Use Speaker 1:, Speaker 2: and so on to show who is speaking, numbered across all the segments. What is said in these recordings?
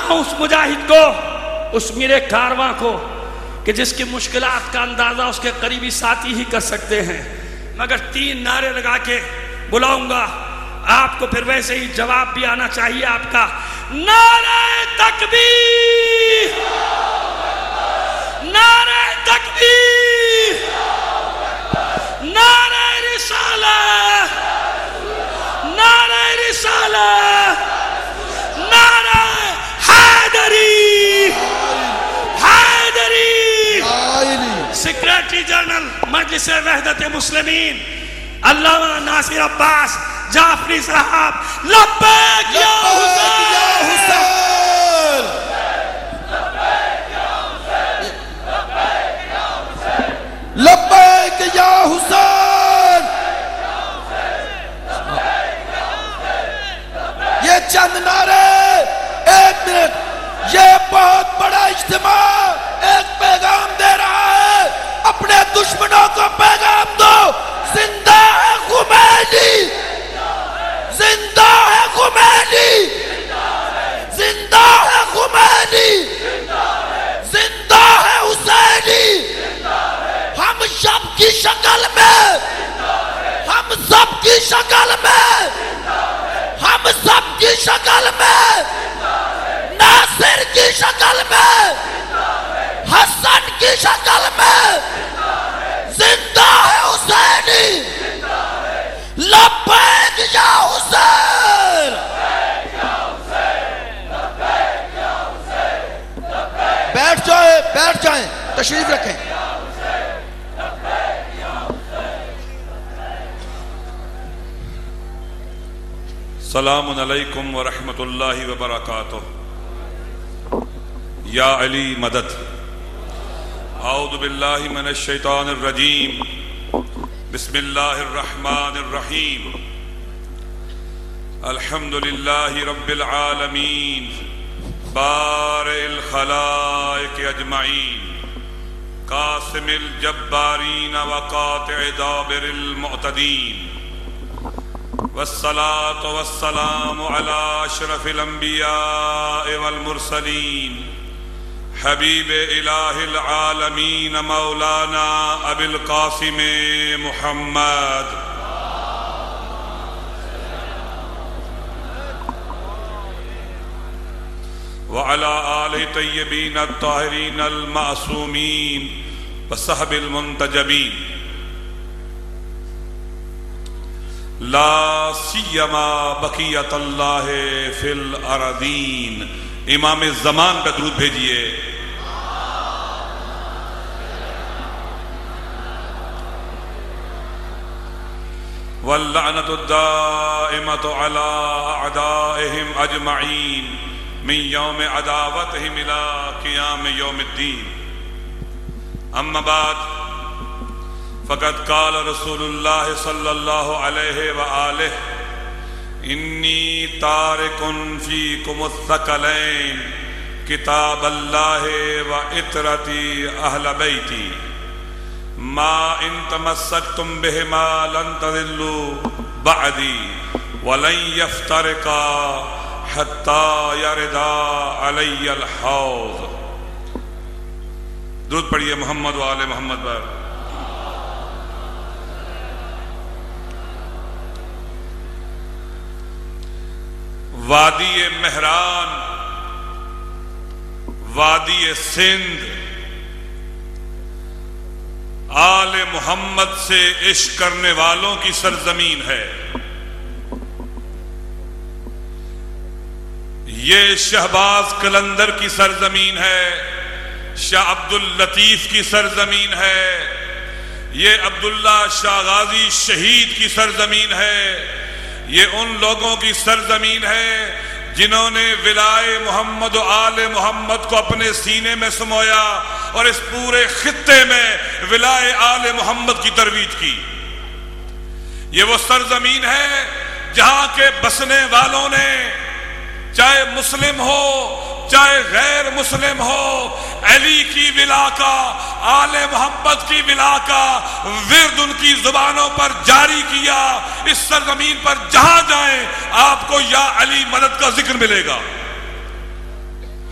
Speaker 1: बताऊं उस मुजाहिद को, उस मेरे कारवां को, कि जिसकी मुश्किलात का अंदाजा उसके करीबी साथी ही कर सकते हैं। मगर 3 नारे लगा के बुलाऊंगा आपको, फिर वैसे ही जवाब भी आना चाहिए आपका। नारे तकबीर, नारे तकबीर, नारे रिसालत, नारे रिसालत, नारे हैदरी, हैदरी। सेक्रेटरी जनरल मजलिस वहदत मुस्लिमीन अल्लामा नासिर अब्बास जाफरी साहब, लब्बैक या हुसैन,
Speaker 2: लब्बैक या हुसैन। ये चंद नारे, 1 मिनट, ये बहुत बड़ा इज्तिमा एक पैगाम दे रहा है। अपने दुश्मनों को पैगाम दो, जिंदा है खुमैनी, जिंदा है खुमैनी, जिंदा है खुमैनी, जिंदा है हुसैनी। हम सब की शक्ल में, हम सब की शक्ल में, हम सब की शक्ल में, नासिर की शक्ल में, हसन की शक्ल में, जिंदा है हुसैनी। लब्बैक या हुसैन। बैठ जाए, बैठ जाएं, तशरीफ रखें।
Speaker 3: सलामुन अलैकुम व रहमतुल्लाहि व बरकातुह। या अली मदद। औज़ु बिल्लाहि मिनश शैतानिर रजीम। बिस्मिल्लाहिर रहमानिर रहीम। अल्हम्दुलिल्लाहि रब्बिल आलमीन बारिल खलाइक अजमाइन कासिमिल जब्बारीन व कातिअ दाबिरिल मुअतदीन वस्सलातु वस्सलामु अला अशरफिल अंबिया वल मुरसलीन हबीब इलाहिल आलमीन मौलाना अबिल कासिम मुहम्मद व अला आलिहि तय्यबीन अत्ताहिरीन अल मासूमीन व सहबिल मुंतजबीन ला सियमा बकियतल्लाह फिल अरदीन। इमाम ज़मान का दुरूद भेजिए। वल्लअनतु दाइमतु अला अअदाइहिम अजमईन मिन यौम अदावतिहिम इला क़ियाम यौमिद्दीन। अम्मा बाद फ़क़द क़ाल रसूलुल्लाह सल्लल्लाहु अलैहि व आलिहि इन्नी तारिकुन फ़ीकुमुस्सक़लैन किताबल्लाहि व इतरती अहल बैती मा इन तमस्सकतुम बिहिमा लन तज़िल्लू बअदी व लन यफ्तरिका हत्ता यरदा अलैयल हौज़। दुरूद पढ़िए मोहम्मद व आले मोहम्मद पर। वादी मेहरान, वादी सिंध आले मोहम्मद से इश्क करने वालों की सरजमीन है। ये शहबाज कलंदर की सरजमीन है, शाह अब्दुल लतीफ की सरजमीन है, ये अब्दुल्ला शाह गाजी शहीद की सरजमीन है। ये उन लोगों की सरजमीन है जिन्होंने विलाए मोहम्मद और आले मोहम्मद को अपने सीने में समोया और इस पूरे खित्ते में विलाए आले मोहम्मद की तरवीज की। ये वो सरजमीन है जहां के बसने वालों ने, चाहे मुस्लिम हो चाहे गैर मुस्लिम हो, अली की विला का, आले मोहम्मद की विला का विर्द उनकी जुबानों पर जारी किया। इस सरजमीन पर जहां जाएं आपको या अली मदद का जिक्र मिलेगा।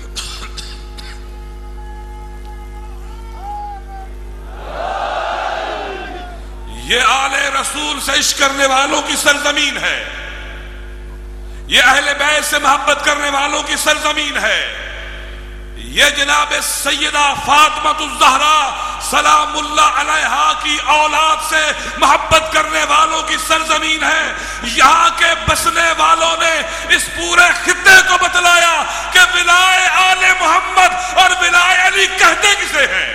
Speaker 3: ये आले रसूल से इश्क करने वालों की सरजमीन है, ये अहले बैत से मोहब्बत करने वालों की सरजमीन है, ये जनाब सैयदा फातिमातुज़ ज़हरा सलामुल्लाह अलैहा की औलाद से मोहब्बत करने वालों की सरजमीन है। यहाँ के बसने वालों ने इस पूरे खित्ते को बतलाया कि विलाए आले मोहम्मद और विलाए अली कहते किसे हैं।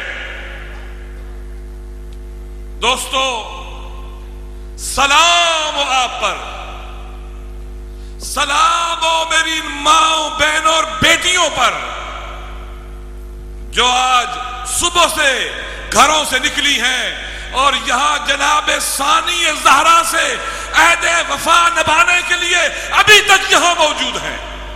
Speaker 3: दोस्तों, सलाम हो आप पर, सलाम हो मेरी माओ बहनों और बेटियों पर जो आज सुबह से घरों से निकली हैं और यहां जनाब सानी ज़हरा से अहदे वफा निभाने के लिए अभी तक यहां मौजूद हैं।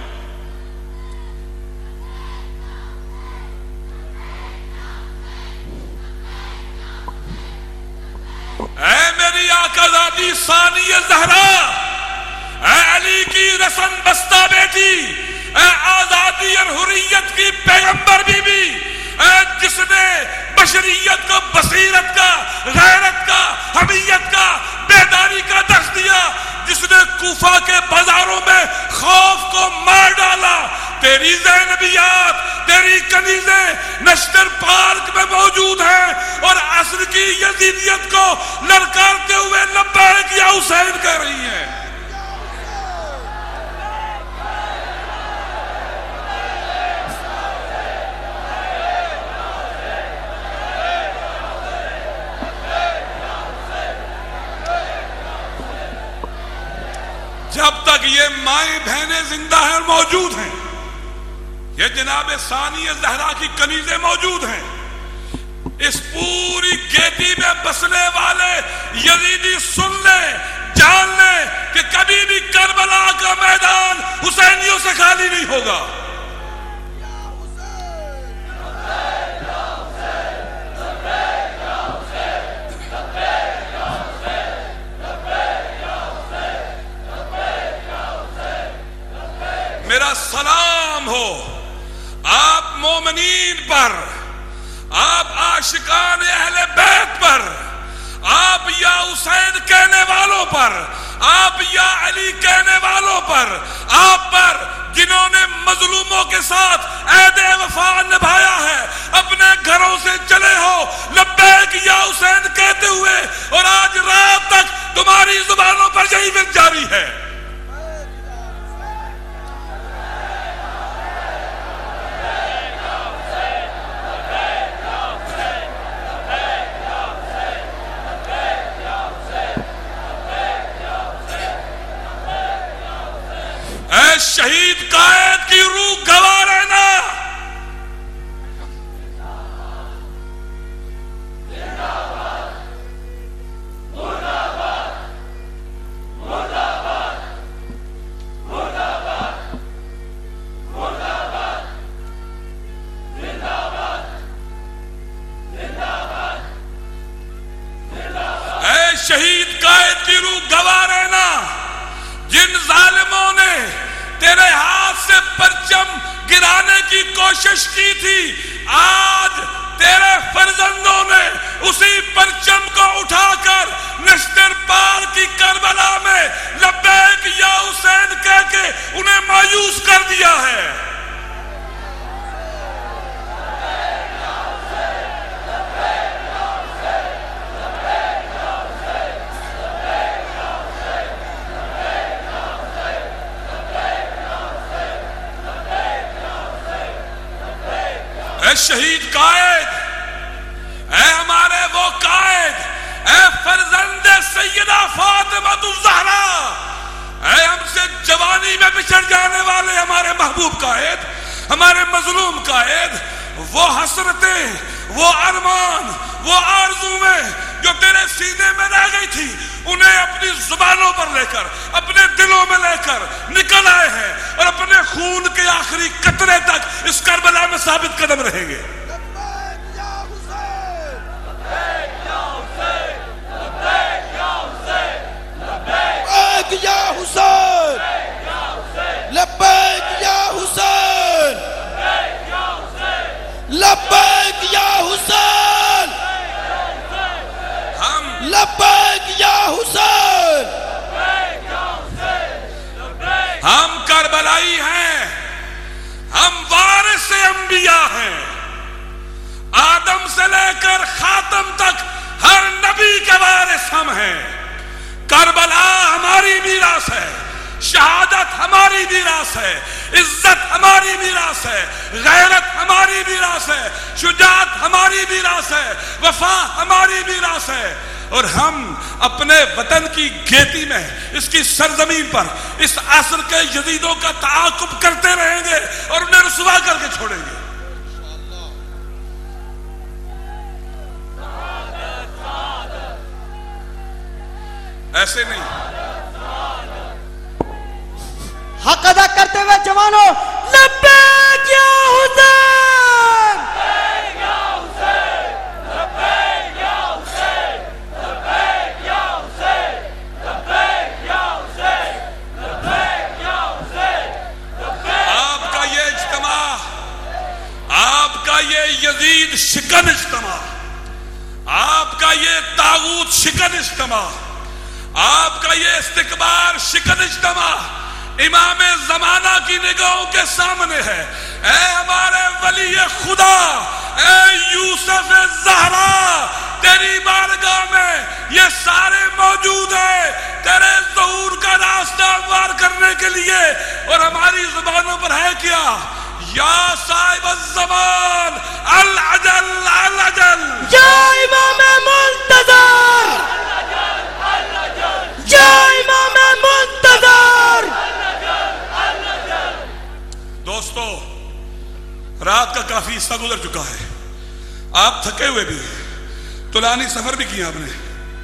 Speaker 3: ऐ मेरी आकाज़ादी सानी ज़हरा, ऐ अली की रसन बस्ता बेटी, ऐ आजादी और हुर्रियत की पैगंबर बीबी, जिसने बशरियत को बसीरत का, गैरत का, हमीयत का, बेदारी का दर्श दिया, जिसने कूफा के बाजारों में खौफ को मार डाला। तेरी ज़ैनबियात, तेरी कनीज़ें नश्तर पार्क में मौजूद हैं और असर की यजीदियत को ललकारते हुए लब्बैक या हुसैन कह रही हैं। जब तक ये माएं बहनें जिंदा हैं और मौजूद हैं, ये जनाब सानी ज़हरा की कनीज़ें मौजूद हैं, इस पूरी गेटी में बसने वाले यजीदी सुन ले, जान ले कि कभी भी करबला का मैदान हुसैनियों से खाली नहीं होगा। मेरा सलाम हो आप मोमिनीन पर, आप आशिकान अहले बैत पर, आप या हुसैन कहने वालों पर, आप या अली कहने वालों पर, आप पर जिन्होंने मजलूमों के साथ ऐदे वफा निभाया है, अपने घरों से चले हो लब्बैक या हुसैन कहते हुए, और आज रात तक तुम्हारी जुबानों पर यही विद जारी है। शहीद कायद की रूह गवा रहना, शहीद कायद की रूह गवा रहना। जिन जालिमों ने तेरे हाथ से परचम गिराने की कोशिश की थी, आज तेरे फर्जंदों ने उसी परचम को उठाकर नश्तर पार की करबला में लब्बैक या हुसैन कह के उन्हें मायूस कर दिया है। शहीद कायद, ऐ हमारे वो कायद, ऐ फर्जंदे सैयदा फातिमातुज़ ज़हरा, ऐ हमसे जवानी में बिछड़ जाने वाले हमारे महबूब कायद, हमारे मजलूम कायद, वो हसरतें, वो अरमान, वो आरज़ूएं जो तेरे सीने में रह गई थी, उन्हें अपनी जुबानों पर लेकर, अपने दिलों में लेकर निकल आए हैं और अपने खून के आखिरी कतरे तक इस करबला में साबित कदम रहेंगे।
Speaker 2: लब्बैक या हुसैन, हम लब्बैक हुसैन।
Speaker 3: हम करबलाई हैं, हम वारिस अंबिया हैं। आदम से लेकर खातम तक हर नबी के वारिस हम हैं। करबला हमारी मीरास है, शहादत हमारी मीरास है, इज्जत हमारी मीरास है, गैरत हमारी मीरास है, शुजाअत हमारी मीरास है, वफा हमारी मीरास है। और हम अपने वतन की खेती में, इसकी सरजमीन पर इस असर के यजीदों का ताकुब करते रहेंगे और उन्हें रुसवा करके छोड़ेंगे। ऐसे नहीं।
Speaker 4: हक अदा करते हुए जवानों, लब्बैक या हुसैन, लब्बैक या हुसैन, लब्बैक या हुसैन, लब्बैक या हुसैन, लब्बैक या हुसैन, लब्बैक या हुसैन।
Speaker 3: आपका ये इज्तिमा, आपका ये यजीद शिकन इज्तिमा, आपका ये तागूत शिकन इज्तिमा, आपका ये इस्तिकबार शिकन इज्तिमा इमाम जमाना की निगाहों के सामने है। ऐ हमारे वली खुदा, ऐ यूसुफ ज़हरा, तेरी बारगाह में ये सारे मौजूद हैं तेरे ज़हूर का रास्ता वार करने के लिए। और हमारी जुबानों पर है क्या? या साहिब ज़मान अल अजल अल अजल,
Speaker 4: या इमाम मुंतज़र, या इमाम मुंतज़र।
Speaker 3: दोस्तों, रात का काफी हिस्सा गुजर चुका है, आप थके हुए भी हैं, तुलानी सफर भी किया आपने।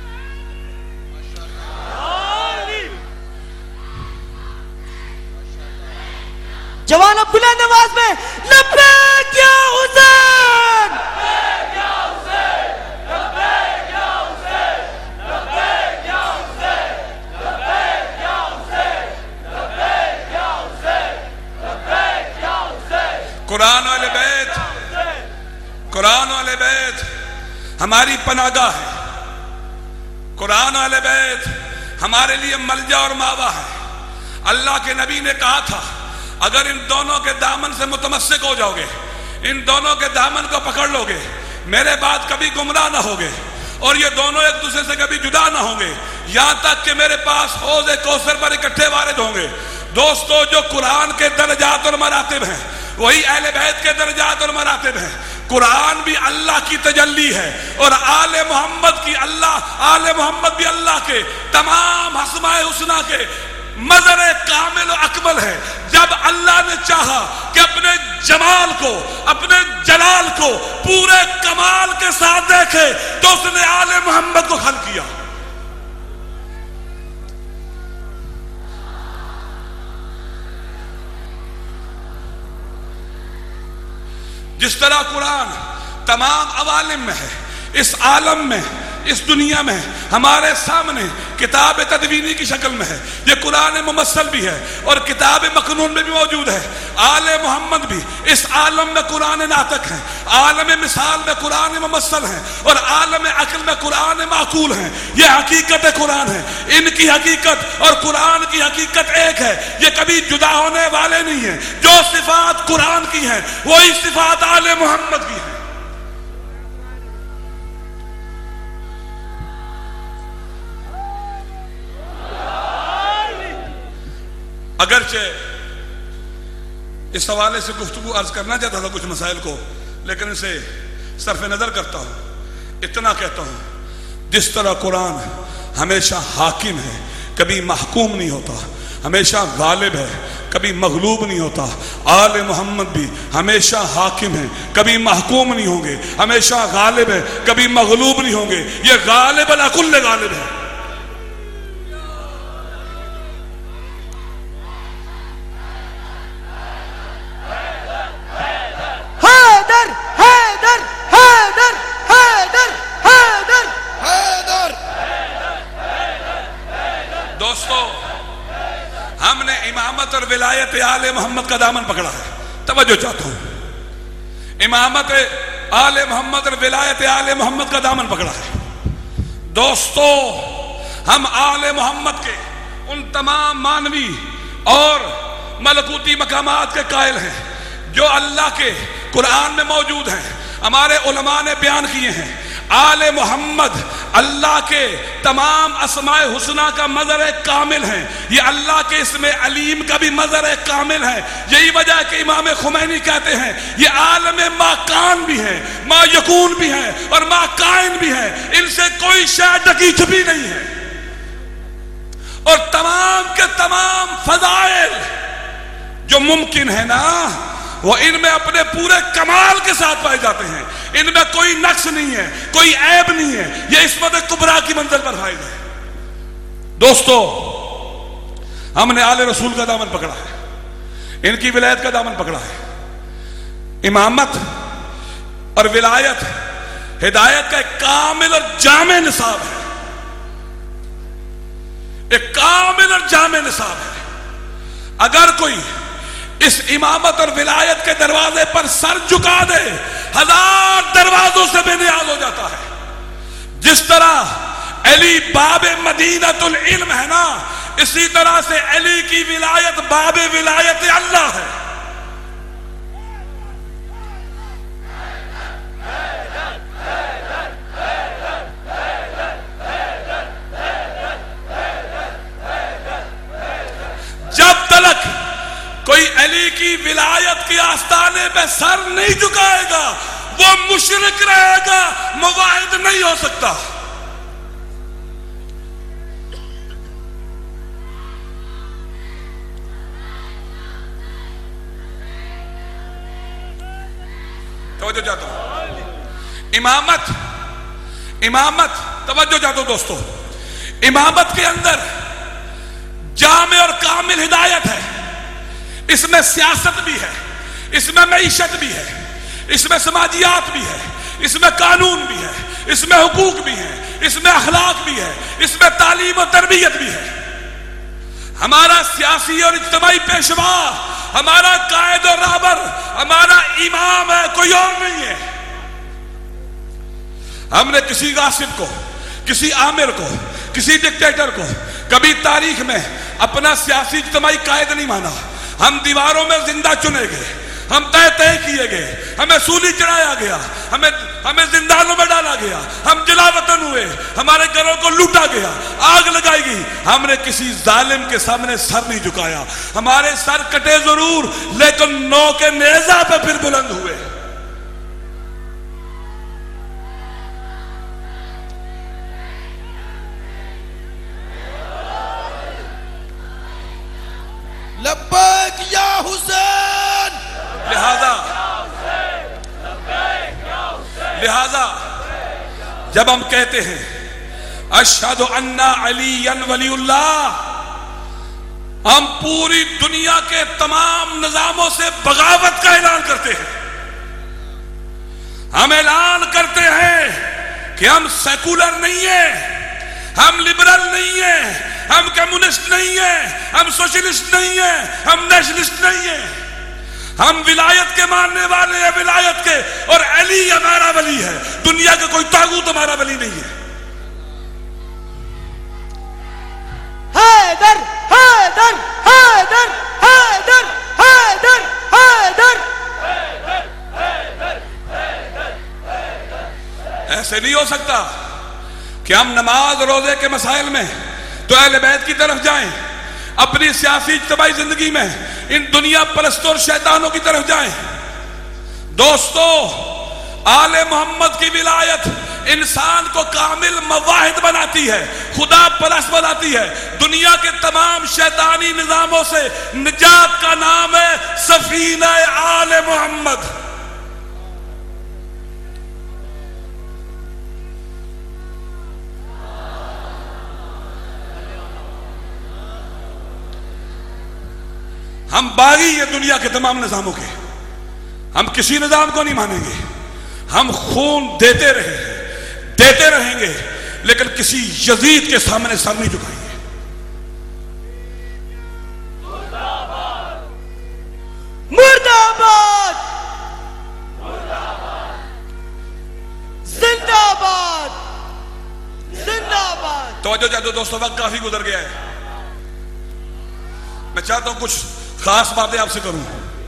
Speaker 4: जवानों बुलंद आवाज में लब्बैक या हुसैन, लब्बैक या हुसैन, लब्बैक या हुसैन, लब्बैक या हुसैन, लब्बैक या हुसैन, लब्बैक या हुसैन, लब्बैक या हुसैन।
Speaker 3: कुरान वाले बैत, कुरान वाले बैत हमारी पनागाह है। कुरान वाले बैत हमारे लिए मलजा और मावा है। अल्लाह के नबी ने कहा था, अगर इन दोनों के दामन से मुतमस्सिक हो जाओगे, इन दोनों के दामन को पकड़ लोगे, मेरे बाद कभी गुमराह ना होगे और ये दोनों एक दूसरे से कभी जुदा ना होंगे, यहां तक कि मेरे पास हौज़े कौसर पर इकट्ठे वारिद होंगे। दोस्तों, जो कुरान के दर्जात और मरातिब हैं वही अहले बैत के दर्जात और मरातिब हैं। कुरान भी अल्लाह की तजल्ली है और आले मोहम्मद की आले मोहम्मद भी अल्लाह के तमाम हस्माए हुस्ना के मज़र कामिल और अकमल है। जब अल्लाह ने चाहा कि अपने जमाल को, अपने जलाल को पूरे कमाल के साथ देखे, तो उसने आले मोहम्मद को खल किया। जिस तरह कुरान तमाम अवालिम में है, इस आलम में, इस दुनिया में हमारे सामने किताब तदवीनी की शक्ल में है, ये कुरान मुमस्सल भी है और किताब मकनून में भी मौजूद है। आले मोहम्मद भी इस आलम में कुरान नातक है, आलम मिसाल में कुरान मुमस्सल है और आलम अक्ल में कुरान माकूल है। ये हकीकत कुरान है, इनकी हकीकत और कुरान की हकीकत एक है, ये कभी जुदा होने वाले नहीं है। जो सिफात कुरान की है वही सिफात आले मोहम्मद की है। अगरचे इस हवाले से गुफ्तगू अर्ज करना चाहता था कुछ मसाइल को, लेकिन इसे सरफ नजर करता हूं। इतना कहता हूं, जिस तरह कुरान हमेशा हाकिम है, कभी महकूम नहीं होता, हमेशा गालिब है, कभी मगलूब नहीं होता, आले मोहम्मद भी हमेशा हाकिम है, कभी महकूम नहीं होंगे, हमेशा गालिब है, कभी मगलूब नहीं होंगे। ये गालिब अला कुल्ल गालिब है। दोस्तों, हमने इमामत और विलायत आले मोहम्मद का दामन पकड़ा है। तवज्जो चाहता हूं, इमामत आले मोहम्मद और विलायत आले मोहम्मद का दामन पकड़ा है। दोस्तों, हम आले मोहम्मद के उन तमाम मानवी और मलकूती मकामात के कायल हैं जो अल्लाह के कुरान में मौजूद हैं। हमारे उलमा ने बयान किए हैं, आले मोहम्मद अल्लाह के तमाम अस्माए हुस्ना का मज़र कामिल है। ये अल्लाह के इसमें अलीम का भी मज़र कामिल है। यही वजह है कि इमाम खुमैनी कहते हैं ये आलम मा कान भी है, मा यकून भी है और मा काइन भी है। इनसे कोई शय ढकी छुपी नहीं है और तमाम के तमाम फजाइल जो मुमकिन है ना वो इनमें अपने पूरे कमाल के साथ पाए जाते हैं। इनमें कोई नक्श नहीं है, कोई ऐब नहीं है। ये इस्मत कुबरा की मंजिल पर फायद है। दोस्तों, हमने आले रसूल का दामन पकड़ा है, इनकी विलायत का दामन पकड़ा है। इमामत और विलायत हिदायत का एक कामिल और जामे निसाब है, एक कामिल और जामे निसाब है। अगर कोई इस इमामत और विलायत के दरवाजे पर सर झुका दे, हजार दरवाजों से बेनियाज हो जाता है। जिस तरह अली बाबे मदीनतुल इल्म है ना, इसी तरह से अली की विलायत बाबे विलायत अल्लाह है। जब तक कोई अली की विलायत के आस्थाने पे सर नहीं झुकाएगा वो मुशरिक रहेगा, मुवाहिद नहीं हो सकता। तवज्जो चाहता हूं। इमामत तवज्जो चाहता हूं दोस्तों, इमामत के अंदर जामे और कामिल हिदायत है। इसमें सियासत भी है, इसमें मईशत भी है, इसमें समाजियात भी है, इसमें कानून भी है, इसमें हुकूक भी है, इसमें अखलाक भी है, इसमें तालीम और तरबियत भी है। हमारा सियासी और इज्तिमाई पेशवा, हमारा कायद और राहबर, हमारा इमाम है, कोई और नहीं है। हमने किसी गासिब को, किसी आमिर को, किसी डिक्टेटर को कभी तारीख में अपना सियासी इज्तिमाई कायद नहीं माना। हम दीवारों में जिंदा चुने गए, हम तय किए गए, हमें सूली चढ़ाया गया, हमें जिंदानों में डाला गया, हम जलावतन हुए, हमारे घरों को लूटा गया, आग लगाई गई। हमने किसी जालिम के सामने सर नहीं झुकाया। हमारे सर कटे जरूर, लेकिन नौ के नेजा पे फिर बुलंद हुए।
Speaker 2: लब्बैक या हुसैन।
Speaker 3: लिहाजा जब हम कहते हैं अशहदु अन्ना अलीयन वलीउल्लाह, हम पूरी दुनिया के तमाम निजामों से बगावत का ऐलान करते हैं। हम ऐलान करते हैं कि हम सेकुलर नहीं है, हम लिबरल नहीं है, हम कम्युनिस्ट नहीं है, हम सोशलिस्ट नहीं है, हम नेशनलिस्ट नहीं है। हम विलायत के मानने वाले हैं, विलायत के, और अली हमारा वली है। दुनिया का कोई तागूत हमारा वली नहीं है।
Speaker 4: हैदर हैदर हैदर हैदर हैदर हैदर।
Speaker 3: ऐसे नहीं हो सकता कि हम नमाज रोजे के मसाइल में तो अहले बैत की तरफ जाएं, अपनी सियासी इज्तिमाई जिंदगी में इन दुनिया परस्तों और शैतानों की तरफ जाएं। दोस्तों, आले मोहम्मद की विलायत इंसान को कामिल मवाहिद बनाती है, खुदा परस्त बनाती है। दुनिया के तमाम शैतानी निजामों से निजात का नाम है सफीना आले मोहम्मद। हम बागी ये दुनिया के तमाम निजामों के, हम किसी निजाम को नहीं मानेंगे। हम खून देते रहेंगे, लेकिन किसी यजीद के सामने सर नहीं झुकाएंगे।
Speaker 4: मुर्दाबाद जिंदाबाद जिंदाबाद।
Speaker 3: तो दोस्तों वक्त काफी गुजर गया है। मैं चाहता हूं कुछ खास बातें आपसे करूं।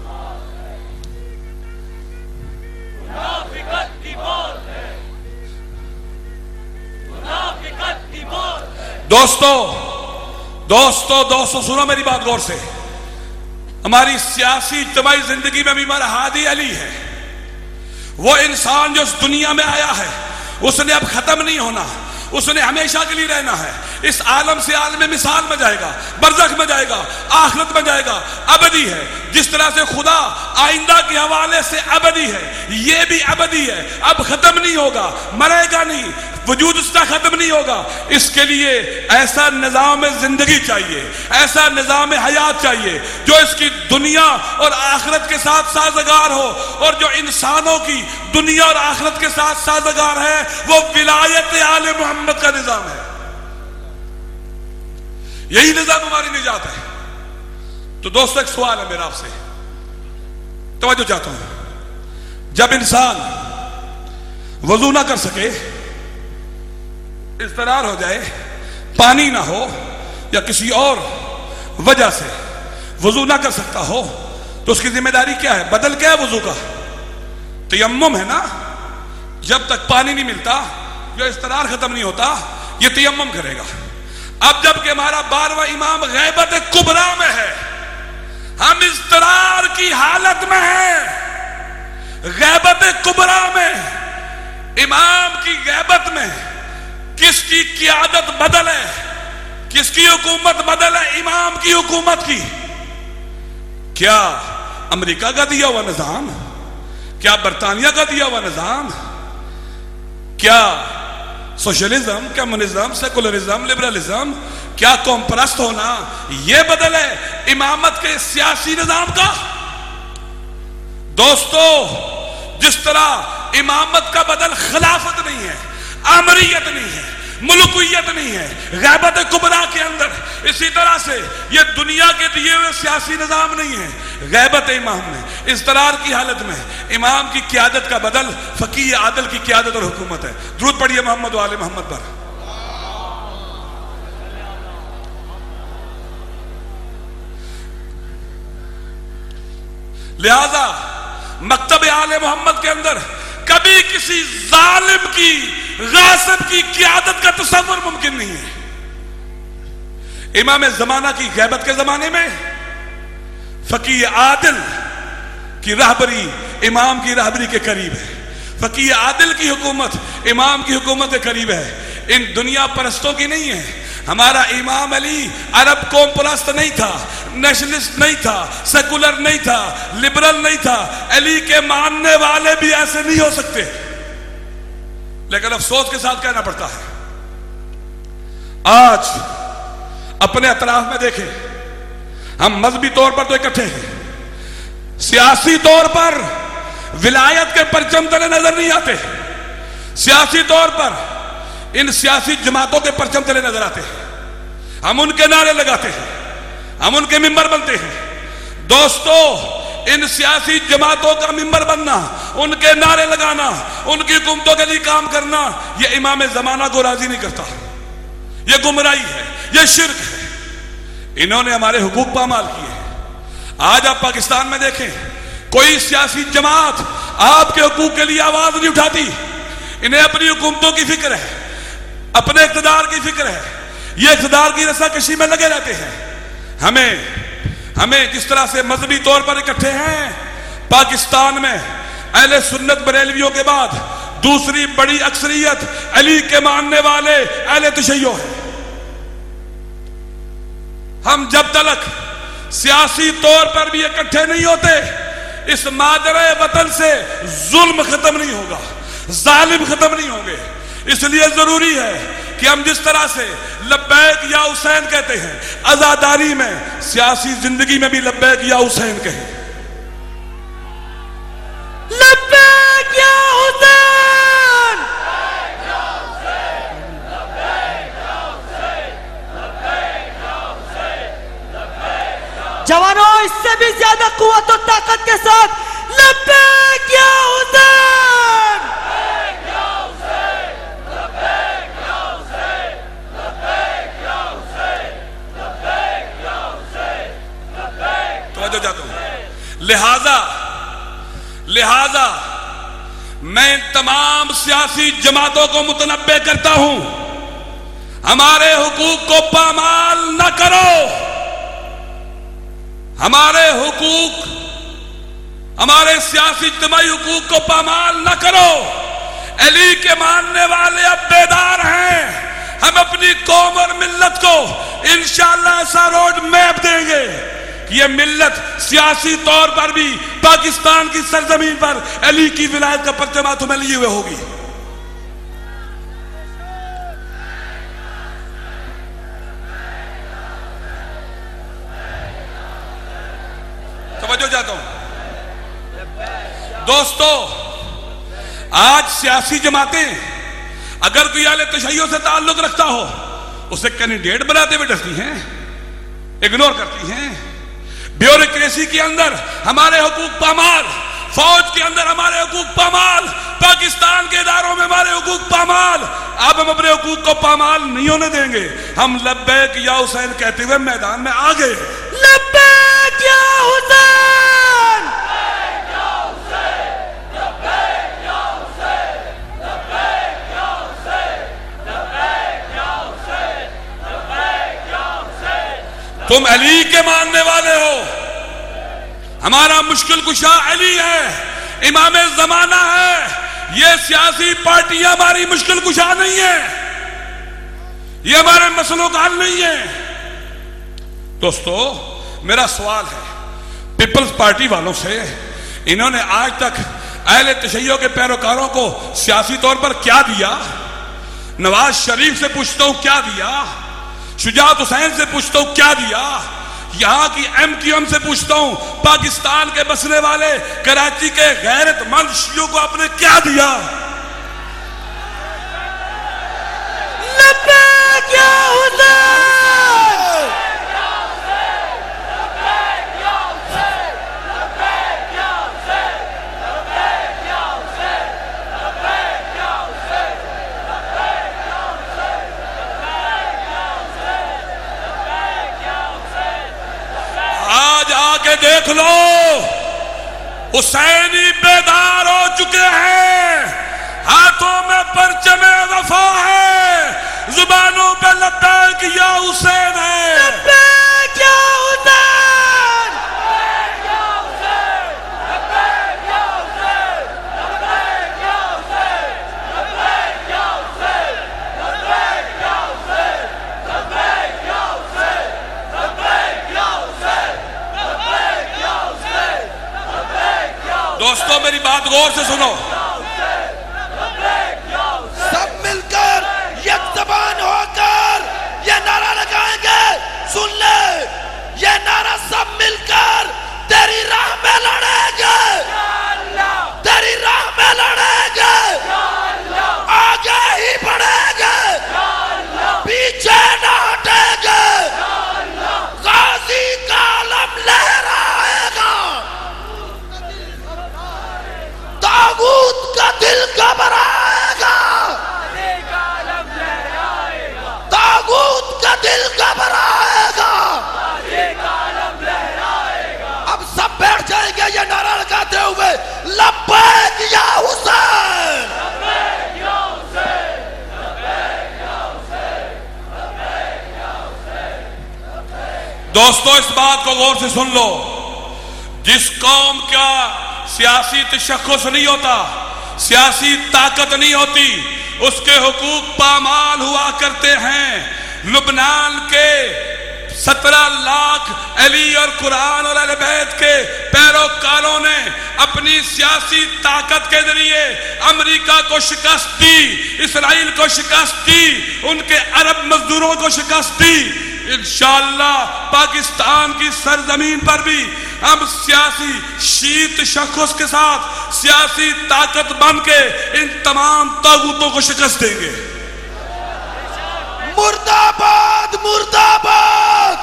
Speaker 3: दोस्तों सुनो मेरी बात गौर से। हमारी सियासी इज्तिमाई जिंदगी में भी हमारा हादी अली है। वो इंसान जो इस दुनिया में आया है उसने अब खत्म नहीं होना, उसने हमेशा के लिए रहना है। इस आलम से आलम मिसाल में जाएगा, बरज़ख में जाएगा, आखिरत में जाएगा, अबदी है। जिस तरह से खुदा आइंदा के हवाले से अबदी है, ये भी अबदी है, अब खत्म नहीं होगा, मरेगा नहीं, वजूद उसका खत्म नहीं होगा। इसके लिए ऐसा निजाम जिंदगी चाहिए, ऐसा निजाम हयात चाहिए जो इसकी दुनिया और आखिरत के साथ साझेदार हो। और जो इंसानों की दुनिया और आखिरत के साथ साझेदार है वो विलायत आले मोहम्मद का निजाम है। यही निजाम हमारी निजात है। तो दोस्तों एक सवाल है मेरा आपसे, तवज्जो चाहता हूं। जब इंसान वजू ना कर सके, इस्तरार हो जाए, पानी ना हो या किसी और वजह से वजू ना कर सकता हो, तो उसकी जिम्मेदारी क्या है? बदल क्या है वजू का? तयम्मुम है ना। जब तक पानी नहीं मिलता, जो इस्तरार खत्म नहीं होता, ये तयम्मुम करेगा। अब जबकि हमारा 12वां इमाम गैबत कुबरा में है, हम इस्तरार की हालत में हैं। गैबत कुबरा में, इमाम की गैबत में किसकी क़ियादत बदल है, किसकी हुकूमत बदल है? इमाम की हुकूमत की। क्या अमेरिका का दिया हुआ निजाम? क्या बरतानिया का दिया हुआ निजाम? क्या सोशलिज्म, कम्युनिज्म, सेकुलरिज्म, लिबरलिज्म, क्या कौमपरस्त होना यह बदल है इमामत के सियासी निजाम का? दोस्तों, जिस तरह इमामत का बदल खिलाफत नहीं है, आमरियत नहीं है, मुल्कियत नहीं है गैबत कुबरा के अंदर, इसी तरह से ये दुनिया के दिए हुए सियासी निजाम नहीं है। गैबत इमाम में इस्तरार की हालत में इमाम की क़ियादत का बदल फकीह आदिल की क़ियादत और हुकूमत है। दुरूद पढ़िए मोहम्मद वाले मोहम्मद पर। लिहाजा मकतब आले मोहम्मद के अंदर कभी किसी जालिम की, गासिब की क़ियादत का तसव्वुर मुमकिन नहीं है। इमाम ज़माना की गैबत के जमाने में फकीह आदिल की रहबरी इमाम की रहबरी के करीब है। फकीह आदिल की हुकूमत इमाम की हुकूमत के करीब है। इन दुनिया परस्तों की नहीं है। हमारा इमाम अली अरब कौम परस्त नहीं था, नेशनलिस्ट नहीं था, सेकुलर नहीं था, लिबरल नहीं था। अली के मानने वाले भी ऐसे नहीं हो सकते। लेकिन अफसोस के साथ कहना पड़ता है, आज अपने अतराफ में देखें, हम मजहबी तौर पर तो इकट्ठे हैं, सियासी तौर पर विलायत के परचम तले नजर नहीं आते। सियासी तौर पर इन सियासी जमातों के परचम तले नजर आते हैं। हम उनके नारे लगाते हैं, हम उनके मिंबर बनते हैं। दोस्तों, इन सियासी जमातों का मिंबर बनना, उनके नारे लगाना, उनकी हुकूमतों के लिए काम करना, यह इमाम ज़माना को राजी नहीं करता। यह गुमराही है, यह शिर्क है। इन्होंने हमारे हुकूक पामाल किए हैं। आज आप पाकिस्तान में देखें, कोई सियासी जमात आपके हुकूक के लिए आवाज नहीं उठाती। इन्हें अपनी हुकूमतों की फिक्र है, अपने इक़्तिदार की फिक्र है। ये इक़्तिदार की रस्साकशी में लगे रहते हैं। हमें जिस तरह से मजहबी तौर पर इकट्ठे हैं, पाकिस्तान में अहले सुन्नत बरेलवियों के बाद दूसरी बड़ी अक्सरियत अली के मानने वाले अहले तशय्यो है। हम जब तक सियासी तौर पर भी इकट्ठे नहीं होते, इस मादरे वतन से जुल्म खत्म नहीं होगा, जालिम खत्म नहीं होंगे। इसलिए जरूरी है कि हम जिस तरह से लब्बैक या हुसैन कहते हैं, आजादारी में सियासी जिंदगी में भी लब्बैक या हुसैन कहें।
Speaker 4: लब्बैक या हुसैन, जवानों, इससे भी ज्यादा कुव्वत और ताकत के साथ लब्बैक या हुसैन।
Speaker 3: लिहाजा मैं तमाम सियासी जमातों को मुतनब्बे करता हूं, हमारे हुकूक को पामाल न करो। हमारे हुकूक, हमारे सियासी इज्तिमाई हुकूक को पामाल न करो। अली के मानने वाले अब बेदार हैं। हम अपनी कौम और मिल्लत को इंशाअल्लाह ऐसा रोड मैप देंगे कि ये मिल्लत सियासी तौर पर भी पाकिस्तान की सरजमीन पर अली की विलायत का परचम तुम्हें लिए हुए होगी। तवज्जो चाहता हूं दोस्तों, आज सियासी जमातें अगर कोई आले तशय्युअ से ताल्लुक रखता हो उसे कैंडिडेट बनाते हुए डरती हैं, इग्नोर करती हैं। ब्यूरोक्रेसी के अंदर हमारे हुकूक पामाल, फौज के अंदर हमारे हुकूक पामाल, पाकिस्तान के इदारों में हमारे हुकूक पामाल। अब हम अपने हुकूक को पामाल नहीं होने देंगे। हम लब्बैक या हुसैन कहते हुए मैदान में आ गए।
Speaker 4: लब्बैक या हुसैन,
Speaker 3: तुम अली के मानने वाले हो। हमारा मुश्किल कुशा अली है, इमाम जमाना है। ये सियासी पार्टियां हमारी मुश्किल कुशा नहीं है, ये हमारे मसलों का हल नहीं है। दोस्तों, मेरा सवाल है पीपल्स पार्टी वालों से, इन्होंने आज तक अहले तशय्युअ के पैरोकारों को सियासी तौर पर क्या दिया? नवाज शरीफ से पूछता हूं क्या दिया, शुजात हुसैन से पूछता हूं क्या दिया, यहां की MQM से पूछता हूं पाकिस्तान के बसने वाले कराची के गैरतमंद शियों को आपने क्या दिया?
Speaker 4: लब्बैक या हुसैन,
Speaker 3: देख लो, हुसैनी बेदार हो चुके हैं। हाथों में परचमे वफा है, जुबानों पे लब्बैक या हुसैन है।
Speaker 4: लब्बैक या हुसैन,
Speaker 3: दोस्तों मेरी बात गौर से सुनो।
Speaker 2: सब मिलकर एक जबान होकर ये नारा लगाएंगे। सुन ले, ये नारा सब मिलकर तेरी राह में लड़ेंगे, तेरी राह में लड़ेंगे, आगे ही बढ़ेंगे, पीछे न हटेंगे। गाजी का आलम लहराएगा, तागूत का दिल घबराएगा, तागूत का दिल घबराएगा। अब सब बैठ जाएंगे ये नारा लगाते हुए, लब्बैक या हुसैन।
Speaker 3: दोस्तों इस बात को गौर से सुन लो, जिस कौम का सियासी तशख्खुस नहीं होता, सियासी ताकत नहीं होती, उसके हुकूक पामाल हुआ करते हैं। लुबनान के 17 लाख अली और कुरान और अहले बैत के पैरोकारों ने अपनी सियासी ताकत के जरिए अमेरिका को शिकस्त दी, इसराइल को शिकस्त दी, उनके अरब मजदूरों को शिकस्त दी। इंशाअल्लाह पाकिस्तान की सरजमीन पर भी हम सियासी शीत तशख्खुस के साथ सियासी ताकत बन के इन तमाम तागूतों को शिकस्त देंगे।
Speaker 2: मुर्दाबाद मुर्दाबाद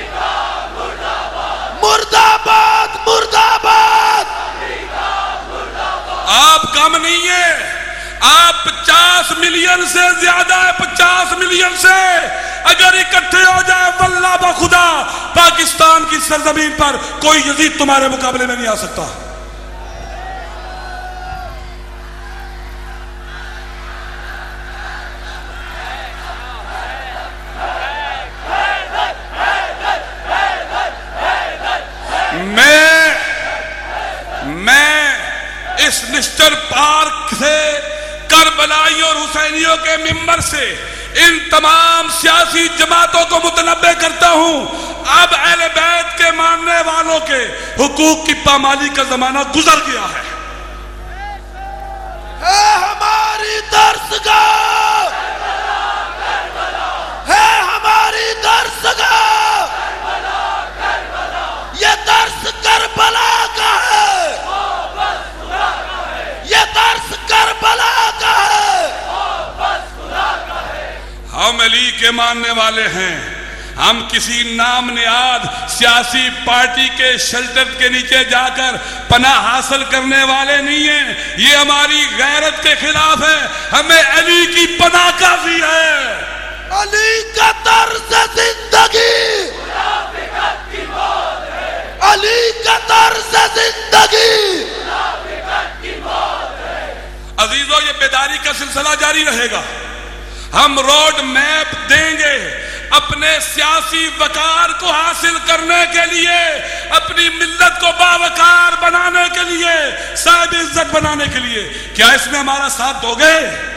Speaker 2: मुर्दाबाद मुर्दाबाद।
Speaker 3: आप कम नहीं है, आप 50 मिलियन से ज्यादा है, 50 मिलियन से अगर इकट्ठे हो जाए वल्लाह बखुदा पाकिस्तान की सरजमीन पर कोई यजीद तुम्हारे मुकाबले में नहीं आ सकता। मैं इस निश्चल पार्क से करबलाई और हुसैनियों के मिंबर से इन तमाम सियासी जमातों को मुतनब्बे करता हूं, अब अहले बैत के मानने वालों के हुकूक की पामाली का जमाना गुजर गया है।
Speaker 2: हमारी दर्शगाह है, हमारी दर्शगाह, ये दर्श करबला का है, ये दर्श करबला का है।
Speaker 3: हम अली के मानने वाले हैं, हम किसी नाम नियाद सियासी पार्टी के शेल्टर के नीचे जाकर पनाह हासिल करने वाले नहीं हैं। ये हमारी गैरत के खिलाफ है, हमें अली की पनाह काफी है।
Speaker 2: अली का तर्ज जिंदगी, अली का तर्ज जिंदगी।
Speaker 3: अजीजों, ये बेदारी का सिलसिला जारी रहेगा। हम रोड मैप देंगे अपने सियासी वकार को हासिल करने के लिए, अपनी मिल्लत को बावकार बनाने के लिए, साहिब इज्जत बनाने के लिए। क्या इसमें हमारा साथ दोगे?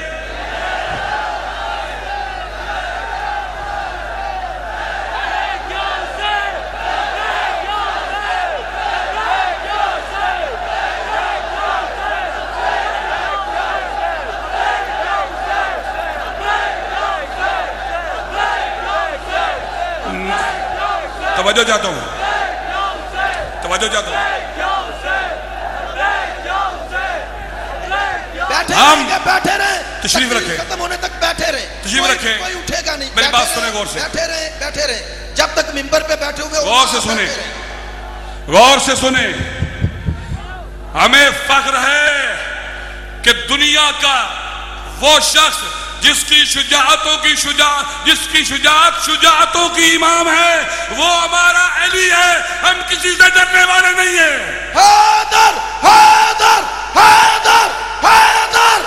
Speaker 3: तवज्जो चाहता हूं, तवज्जो चाहता हूं।
Speaker 2: बैठे रहे,
Speaker 3: तशरीफ रखें,
Speaker 2: खत्म होने तक बैठे रहे,
Speaker 3: तशरीफ रखें,
Speaker 2: कोई उठेगा नहीं।
Speaker 3: मेरी बात सुने गौर से,
Speaker 2: बैठे रहे जब तक मिंबर पे बैठे हुए।
Speaker 3: गौर से सुने, गौर से सुने। हमें फख्र है कि दुनिया का वो शख्स जिसकी शुजाअतों की जिसकी शुजाअत शुजाअतों की इमाम है, वो हमारा अली है। हम किसी से डरने वाले नहीं है।
Speaker 2: हैदर, हैदर, हैदर, हैदर।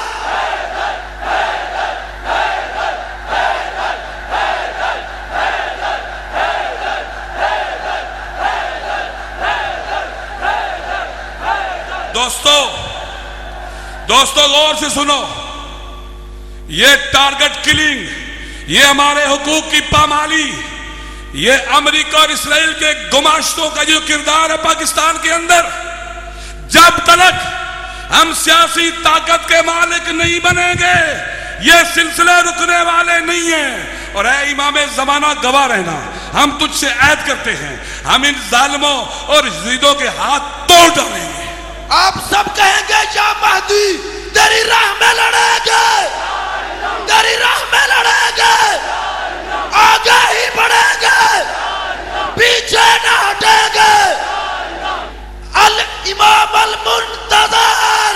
Speaker 3: दोस्तों गौर से सुनो, ये टारगेट किलिंग, ये हमारे हुकूक की पामाली, ये अमेरिका और इस्राइल के गुमाश्तों का जो किरदार है पाकिस्तान के अंदर, जब तक हम सियासी ताकत के मालिक नहीं बनेंगे ये सिलसिले रुकने वाले नहीं हैं। और ऐ इमाम जमाना गवाह रहना, हम तुझसे ऐद करते हैं, हम इन जालिमों और यजीदों के हाथ तोड़ डालेंगे।
Speaker 2: आप सब कहेंगे या महदी तेरी राह में लड़ेंगे, तेरी राह में लड़ेंगे, आगे ही बढ़ेंगे, पीछे न हटेंगे। अल इमाम अल मुंतज़र।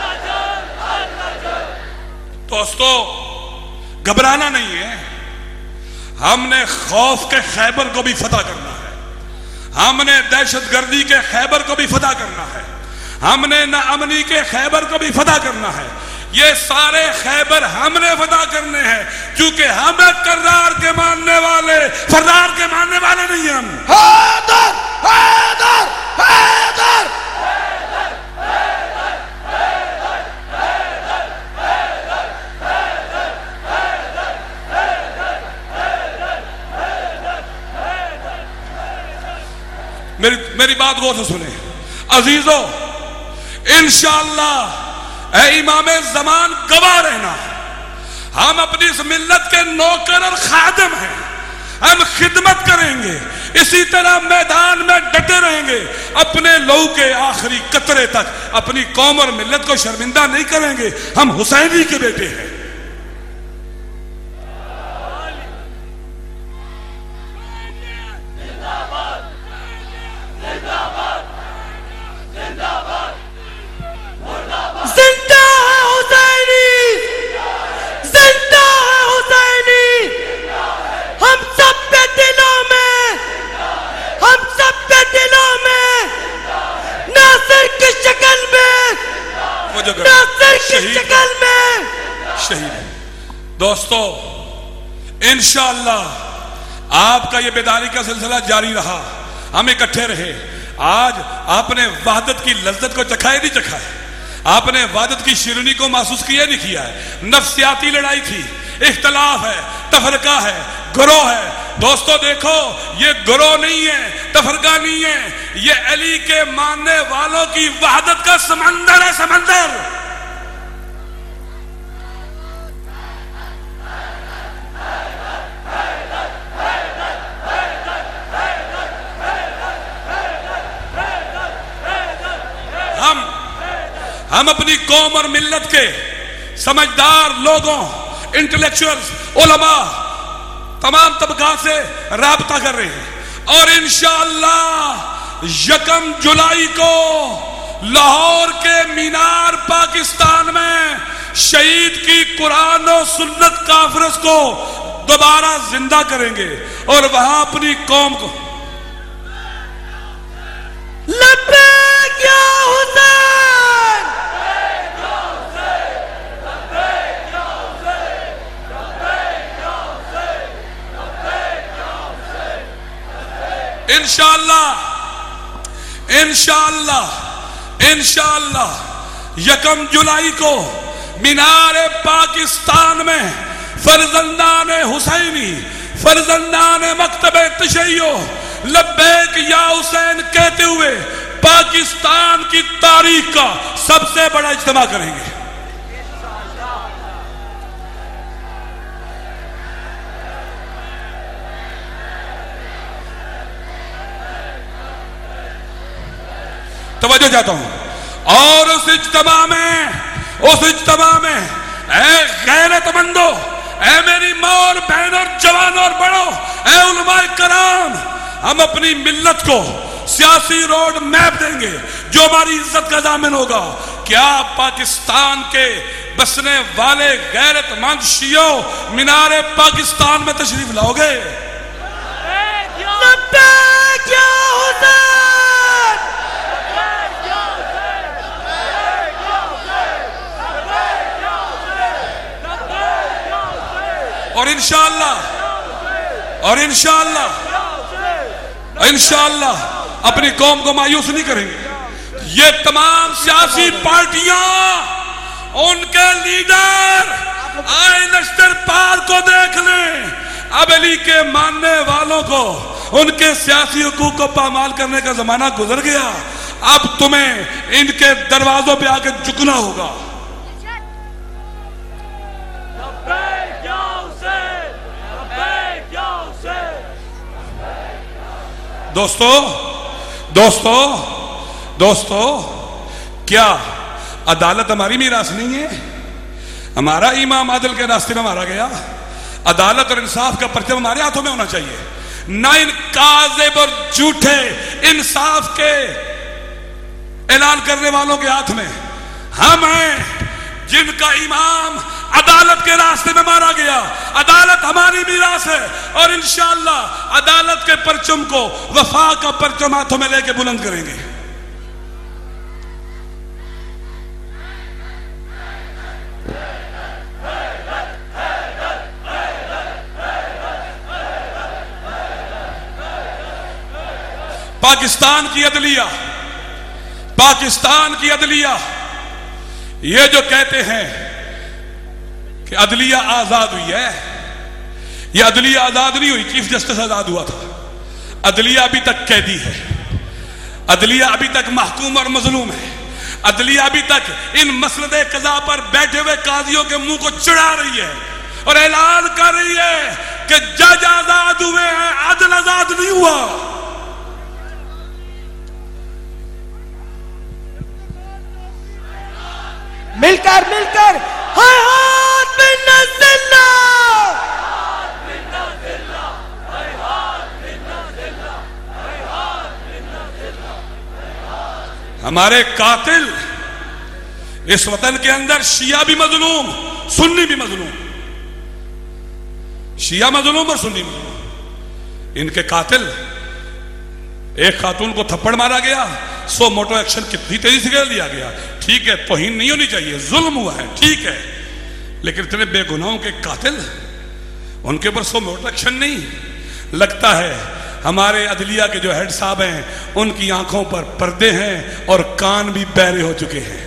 Speaker 3: दोस्तों घबराना नहीं है, हमने खौफ के खैबर को भी फतह करना है, हमने दहशतगर्दी के खैबर को भी फतह करना है, हमने नाअमनी के खैबर को भी फतह करना है। ये सारे खैबर हमने फतह करने हैं, क्योंकि हम कर्रार के मानने वाले, फर्रार के मानने वाले नहीं हैं। हम
Speaker 2: हैदर, हैदर, हैदर।
Speaker 3: मेरी बात गौर से सुने अजीजों, इंशाअल्लाह ऐ इमाम ज़मान गवाह रहना, हम अपनी इस मिल्लत के नौकर और खादिम हैं, हम खिदमत करेंगे, इसी तरह मैदान में डटे रहेंगे, अपने लहू के आखिरी कतरे तक अपनी कौम और मिल्लत को शर्मिंदा नहीं करेंगे। हम हुसैनी के बेटे हैं। दोस्तों, इंशाअल्लाह आपका ये बेदारी का सिलसिला जारी रहा, हम इकट्ठे रहे। आज आपने वहदत की लज्जत को चखा है, नहीं चखा है? आपने वहदत की शिरनी को महसूस किया नहीं किया है? नफ्सियाती लड़ाई थी, इख्तलाफ है, तफरका है, गिरोह है। दोस्तों देखो, ये गिरोह नहीं है, तफरका नहीं है, ये अली के मानने वालों की वहदत का समंदर है, समंदर। हम अपनी कौम और मिल्लत के समझदार लोगों, इंटेलेक्चुअल्स, उलमा, तमाम तबकात से राब्ता कर रहे हैं और इंशाअल्लाह 1 जुलाई को लाहौर के मीनार पाकिस्तान में शहीद की कुरान और सुन्नत कॉन्फ्रेंस को दोबारा जिंदा करेंगे और वहां अपनी कौम को
Speaker 4: लब्बैक या हुसैन,
Speaker 3: इंशाअल्लाह 1 जुलाई को मीनार पाकिस्तान में फर्जंदान हुसैनी, फर्जंदान मकतब तशय्यो लब्बैक या हुसैन कहते हुए पाकिस्तान की तारीख का सबसे बड़ा इज्तिमा करेंगे। तवज्जो चाहता हूं। और उस इज्तिमा में ऐ गैरतमंदो, ऐ मेरी माँ और बहन और जवान और बड़ो, ऐ उलमाए कराम, हम अपनी मिल्लत को सियासी रोड मैप देंगे जो हमारी इज्जत का दामन होगा। क्या पाकिस्तान के बसने वाले गैरतमंद शियो मीनारे पाकिस्तान में तशरीफ लाओगे?
Speaker 4: लब्बैक या हुसैन,
Speaker 3: और इंशाअल्लाह अपनी कौम को मायूस नहीं करेंगे। ये तमाम सियासी पार्टियां, उनके लीडर आए नश्तर पार को देख लें। अब अली के मानने वालों को उनके सियासी हुकूक को पामाल करने का जमाना गुजर गया। अब तुम्हें इनके दरवाजों पे आके झुकना होगा। दोस्तों, क्या अदालत हमारी मीरास नहीं है? हमारा इमाम आदिल के रास्ते में मारा गया। अदालत और इंसाफ का परचम हमारे हाथों में होना चाहिए, ना इन काज़िब और झूठे इंसाफ के ऐलान करने वालों के हाथ में। हम हैं जिनका इमाम अदालत के रास्ते में मारा गया। अदालत हमारी मीरास है और इंशाअल्लाह अदालत के परचम को, वफा का परचम हाथों में लेके बुलंद करेंगे। पाकिस्तान की अदलिया ये जो कहते हैं कि अदलिया आजाद हुई है, यह अदलिया आजाद नहीं हुई, चीफ जस्टिस आजाद हुआ था। अदलिया अभी तक कैदी है, अदलिया अभी तक महकूम और मजलूम है। अदलिया अभी तक इन मसलदे कज़ा पर बैठे हुए काजियों के मुंह को चिढ़ा रही है और ऐलान कर रही है कि जज आजाद हुए हैं, अदल आजाद नहीं हुआ।
Speaker 4: मिलकर हाथ
Speaker 3: हमारे कातिल इस वतन के अंदर शिया भी मजलूम, सुन्नी भी मजलूम, शिया मजलूम और सुन्नी मजलूम। इनके कातिल, एक खातून को थप्पड़ मारा गया, 100 मोटो एक्शन कितनी तेजी से लिया गया। ठीक है, तौहीन नहीं होनी चाहिए, जुल्म हुआ है, ठीक है,
Speaker 1: लेकिन इतने बेगुनाहों के कातिल, उनके ऊपर सो मोट एक्शन नहीं। लगता है हमारे अदलिया के जो हेड साहब हैं उनकी आंखों पर पर्दे हैं और कान भी बहरे हो चुके हैं।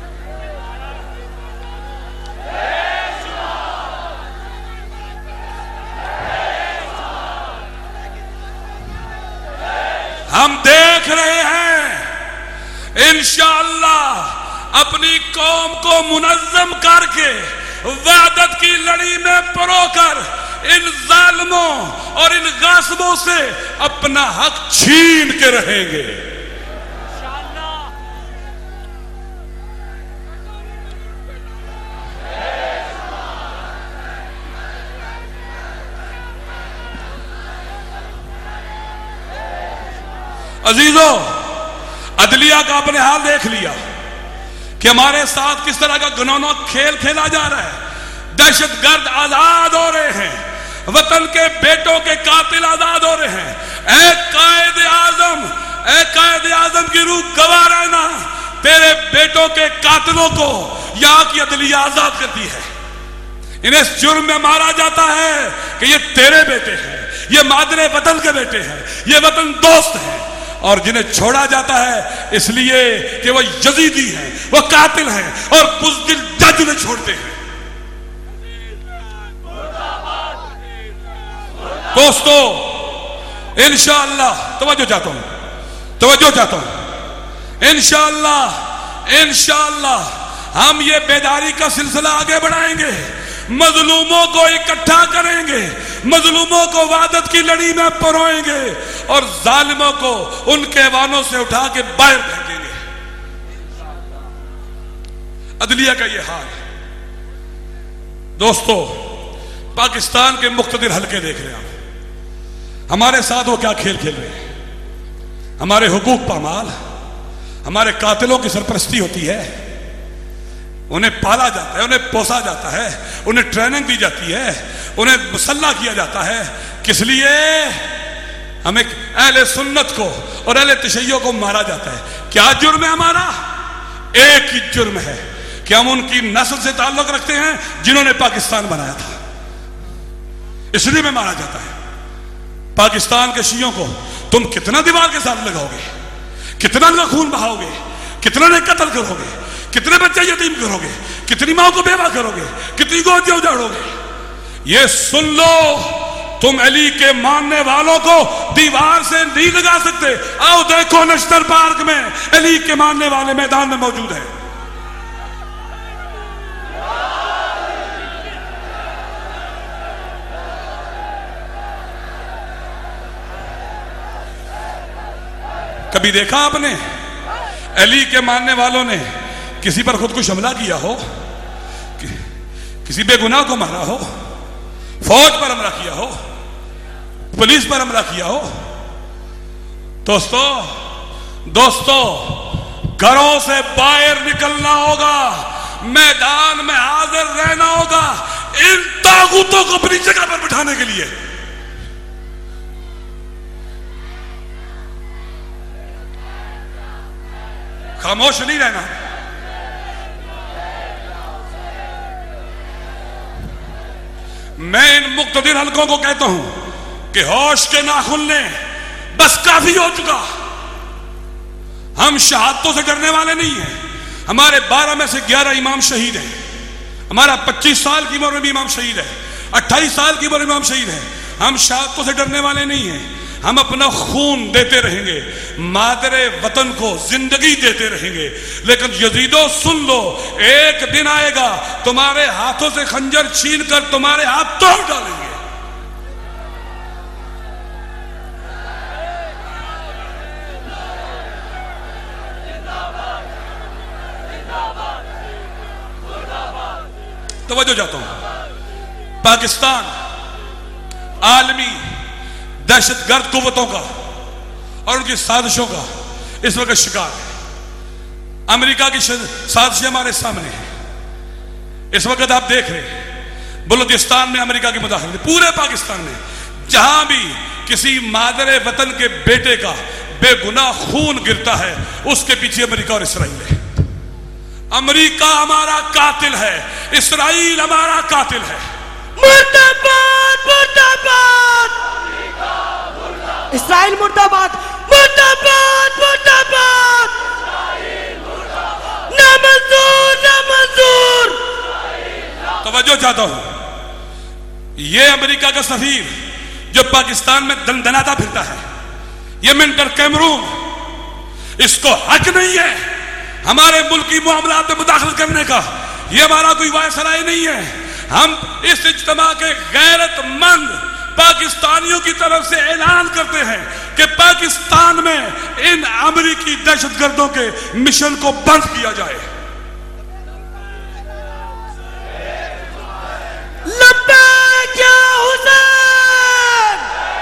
Speaker 1: हम देख रहे हैं इंशाअल्लाह अपनी कौम को मुनज़्ज़म करके वहदत की लड़ी में परोकर इन जालिमों और इन गासिबों से अपना हक छीन के रहेंगे। अजीजों, अदलिया का आपने हाल देख लिया कि हमारे साथ किस तरह का घिनौना खेल खेला जा रहा है। दहशतगर्द आजाद हो रहे हैं, वतन के बेटों के कातिल आजाद हो रहे हैं। ऐ कायद आजम की रूह गवाह रहना, तेरे बेटों के कातिलों को यहां की अदलिया आजाद करती है। इन्हें इस जुर्म में मारा जाता है कि ये तेरे बेटे हैं, ये मादरे वतन के बेटे हैं, ये वतन दोस्त हैं, और जिन्हें छोड़ा जाता है इसलिए कि वो यजीदी हैं, वो कातिल हैं और बुज़दिल जज उन्हें छोड़ते हैं। दोस्तों, इंशाअल्लाह तवज्जो चाहता हूं, इंशाअल्लाह हम ये बेदारी का सिलसिला आगे बढ़ाएंगे, मजलूमों को इकट्ठा करेंगे, मजलूमों को वहदत की लड़ी में परोएंगे और जालिमों को उनके ऐवानों से उठा के बाहर फेंकेंगे। अदलिया का ये हाल है। दोस्तों, पाकिस्तान के मुख्तलिफ हलके देख रहे हैं आप, हमारे साथ वो क्या खेल खेल रहे हैं। हमारे हुकूक पामाल, हमारे कातिलों की सरपरस्ती होती है, उन्हें पाला जाता है, उन्हें पोसा जाता है, उन्हें ट्रेनिंग दी जाती है, उन्हें मुसल्ला किया जाता है। किस लिए? हमें अहले सुन्नत को और अहले तशय्यो को मारा जाता है। क्या जुर्म है हमारा? एक ही जुर्म है कि हम उनकी नस्ल से ताल्लुक रखते हैं जिन्होंने पाकिस्तान बनाया था, इसलिए में मारा जाता है। पाकिस्तान के शियों को तुम कितना दीवार के साथ लगाओगे, कितना उनका खून बहाओगे, कितना ने कत्ल करोगे, कितने बच्चे यतीम करोगे, कितनी मां को बेवा करोगे, कितनी गोदियां उजाड़ोगे। ये सुन लो, तुम अली के मानने वालों को दीवार से नहीं लगा सकते। आओ देखो, नश्तर पार्क में अली के मानने वाले मैदान में मौजूद है। कभी देखा आपने अली के मानने वालों ने किसी पर खुदकुश हमला किया हो, किसी बेगुनाह को मारा हो, फौज पर हमला किया हो, पुलिस पर हमला किया हो? दोस्तों, घरों से बाहर निकलना होगा, मैदान में हाजिर रहना होगा इन तागूतों को अपनी जगह पर बिठाने के लिए। खामोश नहीं रहना। मैं इन मुक्तदिर हलकों को कहता हूं कि होश के नाखुन ने बस काफी हो चुका। हम शहादतों से डरने वाले नहीं हैं। हमारे 12 में से 11 इमाम शहीद हैं। हमारा 25 साल की उम्र में भी इमाम शहीद है, 28 साल की उम्र में इमाम शहीद है। हम शहादतों से डरने वाले नहीं हैं। हम अपना खून देते रहेंगे, मादरे वतन को जिंदगी देते रहेंगे। लेकिन यजीदो सुन लो, एक दिन आएगा तुम्हारे हाथों से खंजर छीन कर तुम्हारे हाथ तोड़ डालेंगे। तवज्जो चाहता हूं, पाकिस्तान आलमी दहशतगर्द कुव्वतों का और उनकी साजिशों का इस वक्त शिकार है। अमेरिका की साजिशें हमारे सामने हैं। इस वक्त आप देख रहे हैं बलूचिस्तान में अमेरिका की मुदाखलत, पूरे पाकिस्तान में जहां भी किसी मादरे वतन के बेटे का बेगुनाह खून गिरता है उसके पीछे अमेरिका और इसराइल है।
Speaker 3: अमेरिका हमारा कातिल है, इसराइल हमारा कातिल है।
Speaker 4: मुर्दाबाद मुर्दाबाद, इसराइल मुर्दाबाद, मुर्दाबाद मुर्दाबाद, ना मंजूर ना मंजूर।
Speaker 3: तवज्जो चाहता हूं, ये अमेरिका का सफीर जो पाकिस्तान में दंदनाता फिरता है, ये मिंटर कैमरून, इसको हक नहीं है हमारे मुल्क की मामलात में मुदाखलत करने का। ये हमारा कोई वायसराय नहीं है। हम इस इज्तिमा के गैरतमंद पाकिस्तानियों की तरफ से ऐलान करते हैं कि पाकिस्तान में इन अमेरिकी दहशतगर्दों के मिशन को बंद किया जाए।
Speaker 4: लब्बैक या हुसैन,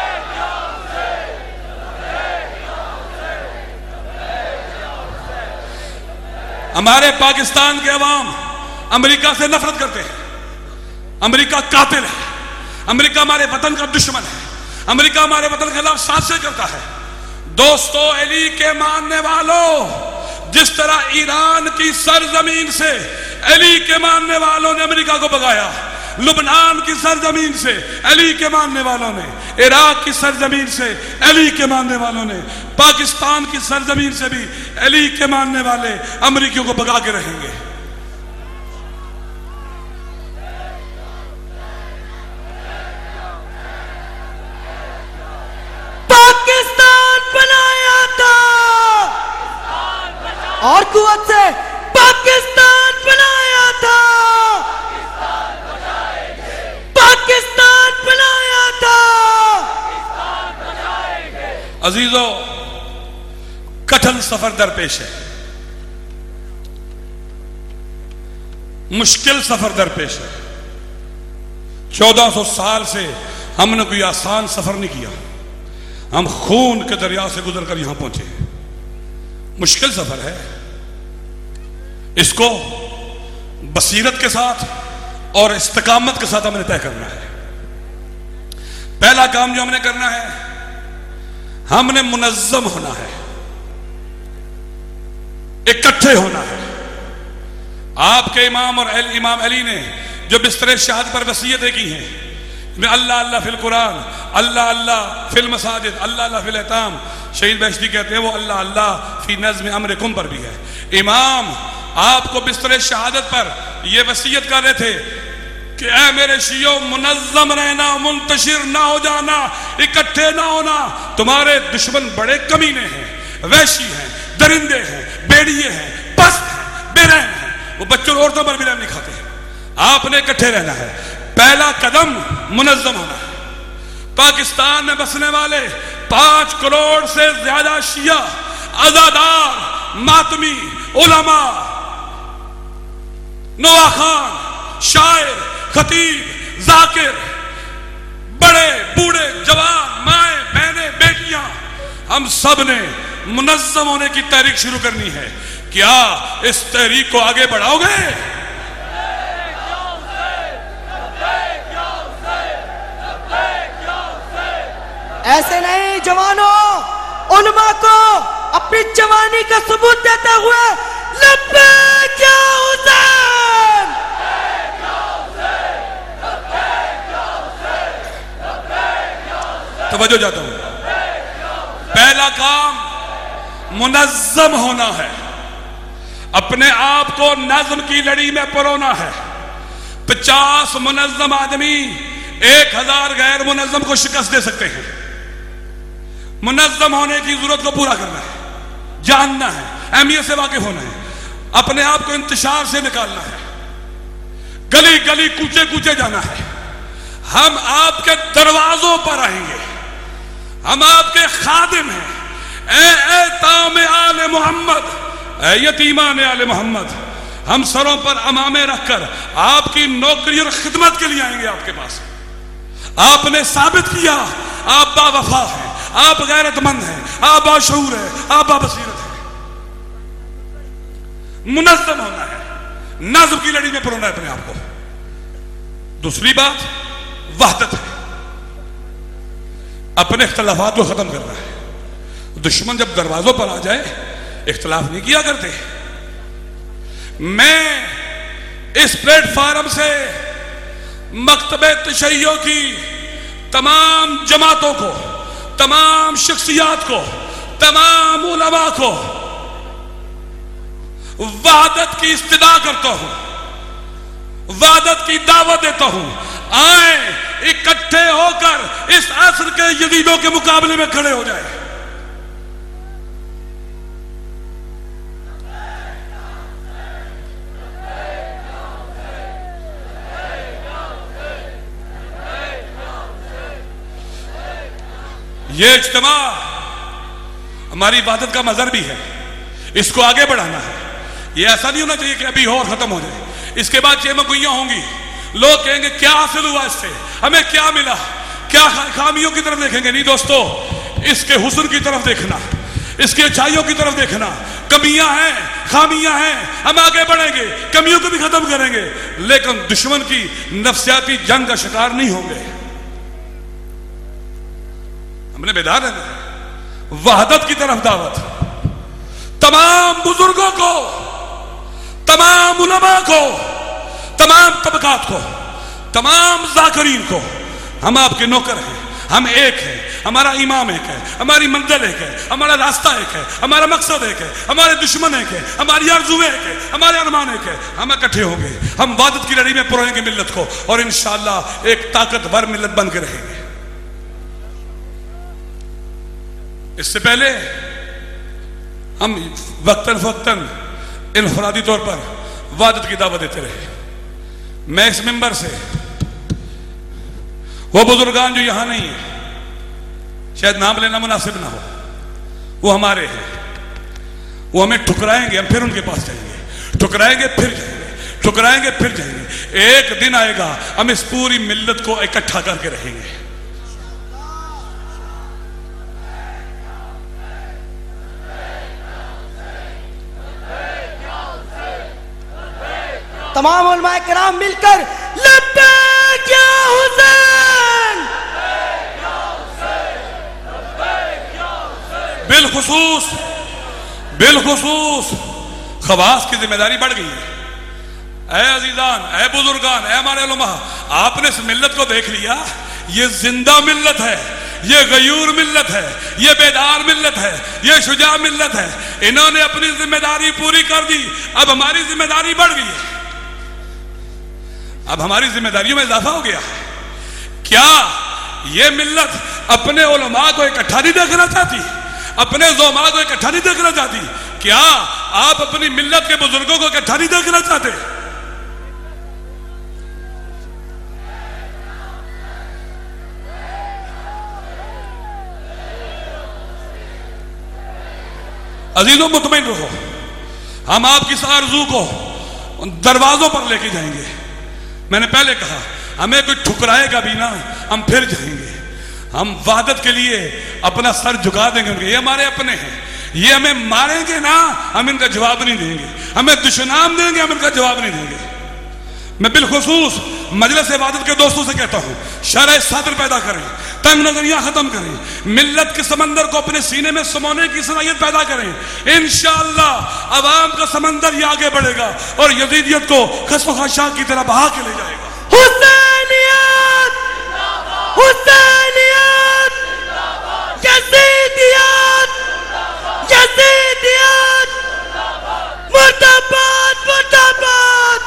Speaker 3: हमारे पाकिस्तान के अवाम अमेरिका से नफरत करते हैं। अमेरिका कातिल है, अमेरिका हमारे वतन का दुश्मन है, अमेरिका हमारे वतन के खिलाफ साजिश करता है। दोस्तों, अली के मानने वालों, जिस तरह ईरान की सरजमीन से अली के मानने वालों ने अमेरिका को भगाया, लुबनान की सरजमीन से अली के मानने वालों ने, इराक की सरजमीन से अली के मानने वालों ने, पाकिस्तान की सरजमीन से भी अली के मानने वाले अमेरिकियों को भगा के रहेंगे।
Speaker 4: पाकिस्तान बनाया था और कुव्वत से पाकिस्तान बनाया था, पाकिस्तान बनाया था।
Speaker 3: अजीजों, कठिन सफर दरपेश है, मुश्किल सफर दरपेश है। 1400 साल से हमने कोई आसान सफर नहीं किया। हम खून के दरिया से गुजरकर यहां पहुंचे। मुश्किल सफर है, इसको बसीरत के साथ और इस्तिकामत के साथ हमने तय करना है। पहला काम जो हमने करना है, हमने मुनज़्ज़म होना है, इकट्ठे होना है। आपके इमाम और इमाम अली ने जो बिस्तरे शहादत पर वसीयतें की हैं, अल्लाह अल्लाह फिल कुरान, अल्लाह अल्लाह फिल मसाजिद, अल्लाह अल्लाह फिल इताम, शहीद बहश्ती कहते हैं वो अल्लाह अल्लाह फी नज़्म अमरिकुम पर भी है। इमाम आपको बिस्तरे शहादत पर यह वसीयत कर रहे थे कि ऐ मेरे शियो, मुनज़्ज़म रहना, मुंतशिर ना हो जाना, इकट्ठे ना होना। तुम्हारे दुश्मन बड़े कमीने हैं, वैशी हैं, दरिंदे हैं, बेड़िए हैं, पस्त हैं, बेरहम हैं, वो बच्चों औरतों पर भी रहम नहीं खाते हैं। आपने इकट्ठे रहना है। पहला कदम मुनज़्ज़म होना है। पाकिस्तान में बसने वाले 5 करोड़ से ज्यादा शिया, अज़ादार, मातमी, उलमा, नवाखान, शायर, खतीब, जाकिर, बड़े बूढ़े, जवान, माए, बहनें, बेटियां, हम सब ने मुनज़्ज़म होने की तहरीक शुरू करनी है। क्या इस तहरीक को आगे बढ़ाओगे?
Speaker 4: ऐसे नहीं जवानों, उलमा को अपनी जवानी का सबूत देते हुए लब्बैक या हुसैन।
Speaker 3: तवज्जो चाहता हूं, पहला काम मुनज़्ज़म होना है, अपने आप को नज़्म की लड़ी में परोना है। 50 मुनज़्ज़म आदमी 1000 गैर मुनज़्ज़म को शिकस्त दे सकते हैं। मुनज़्ज़म होने की जरूरत को पूरा करना है, जानना है, अहमियत से वाकिफ होना है, अपने आप को इंतशार से निकालना है, गली गली कूचे कूचे जाना है। हम आपके दरवाजों पर आएंगे, हम आपके खादिम हैं। ए ताम आले मोहम्मद, ए यतीमान आले मोहम्मद, हम सरों पर अमामे रखकर आपकी नौकरी और खिदमत के लिए आएंगे आपके पास। आपने साबित किया आप बावफा हैं, आप गैरतमंद हैं, आप बाशऊर हैं, आप बाबसीरत हैं। मुनज़्ज़म होना है, नज़्म की लड़ी में परोना है अपने आप को। दूसरी बात वहदत है, अपने इख्तलाफात को खत्म करना है। दुश्मन जब दरवाजों पर आ जाए इख्तलाफ नहीं किया करते, मैं इस प्लेटफार्म से मकतबे तशय्यो की तमाम जमातों को, तमाम शख्सियात को, तमाम उलमा को वहदत की इस्तिदा करता हूं, वहदत की दावत देता हूं। आए इकट्ठे होकर इस असर के यजीदों के मुकाबले में खड़े हो जाए। ये इज्तिमा हमारी इबादत का मजहर भी है, इसको आगे बढ़ाना है। ये ऐसा नहीं होना चाहिए कि अभी हो और खत्म हो जाए, इसके बाद चेमकुइयां होंगी, लोग कहेंगे क्या हासिल हुआ इससे, हमें क्या मिला, क्या खामियों की तरफ देखेंगे। नहीं दोस्तों, इसके हुस्न की तरफ देखना, इसकी अच्छाइयों की तरफ देखना। कमियां हैं, खामियां हैं, हम आगे बढ़ेंगे, कमियों को भी खत्म करेंगे, लेकिन दुश्मन की नफ्सियाती जंग का शिकार नहीं होंगे। हमने बेदार रहना। वहदत की तरफ दावत, तमाम बुजुर्गों को, तमाम उलमा को, तमाम तबकात को, तमाम जाकरीन को, हम आपके नौकर हैं, हम एक हैं, हमारा इमाम एक है, हमारी मंजिल एक है, हमारा रास्ता एक है, हमारा मकसद एक है, हमारे दुश्मन एक है, हमारी आरज़ुएं एक है, हमारे अरमान एक है। हम इकट्ठे होंगे, हम वहदत की लड़ी में पुराएंगे मिल्लत को, और इंशाअल्लाह एक ताकतवर मिल्लत बन के रहेंगे। इससे पहले हम वक्तन फक्तन इनफरादी तौर पर वहदत की दावत देते रहे। मैं इस मिंबर से वो बुजुर्गान जो यहां नहीं है, शायद नाम लेना मुनासिब ना हो, वो हमारे हैं, वो हमें ठुकराएंगे, हम फिर उनके पास जाएंगे, ठुकराएंगे फिर जाएंगे, ठुकराएंगे फिर जाएंगे। एक दिन आएगा हम इस पूरी मिल्लत को इकट्ठा करके रहेंगे।
Speaker 4: तमाम उलमाए किराम मिलकर लब्बैक या हुसैन,
Speaker 3: बिलखुसूस खवास की जिम्मेदारी बढ़ गई है। ऐ अजीजान, ऐ बुजुर्गान, ऐ हमारे उलमा, आपने इस मिल्लत को देख लिया, ये जिंदा मिल्लत है, ये गयूर मिल्लत है, ये बेदार मिल्लत है, ये शुजा मिल्लत है। इन्होंने अपनी जिम्मेदारी पूरी कर दी, अब हमारी जिम्मेदारी बढ़ गई है, अब हमारी जिम्मेदारियों में इजाफा हो गया। क्या ये मिल्लत अपने उलमा को इकट्ठा नहीं देखना चाहती, अपने ज़ोमा को इकट्ठा नहीं देखना चाहती? क्या आप अपनी मिल्लत के बुजुर्गों को इकट्ठा नहीं देखना चाहते? अजीजों, मुतमईन रहो, हम आपकी इस आरज़ू को दरवाजों पर लेके जाएंगे। मैंने पहले कहा, हमें कोई ठुकराएगा भी ना, हम फिर जाएंगे। हम वहदत के लिए अपना सर झुका देंगे उनके, ये हमारे अपने हैं, ये हमें मारेंगे ना, हम इनका जवाब नहीं देंगे, हमें दुश्मनाम देंगे, हम इनका जवाब नहीं देंगे। मैं बिलखुसूस मजलिस इबादत के दोस्तों से कहता हूं, शरह सद्र पैदा करें, तंग नजरियां खत्म करें, मिल्लत के समंदर को अपने सीने में समाने की सलाहियत पैदा करें। इंशाअल्लाह अवाम का समंदर ये आगे बढ़ेगा और यजीदियत को खस्फखाशा की तरह बहा के ले जाएगा।
Speaker 4: हुसैनियत, हुसैनियत, यजीदियत, यजीदियत, मुर्दाबाद, मुर्दाबाद।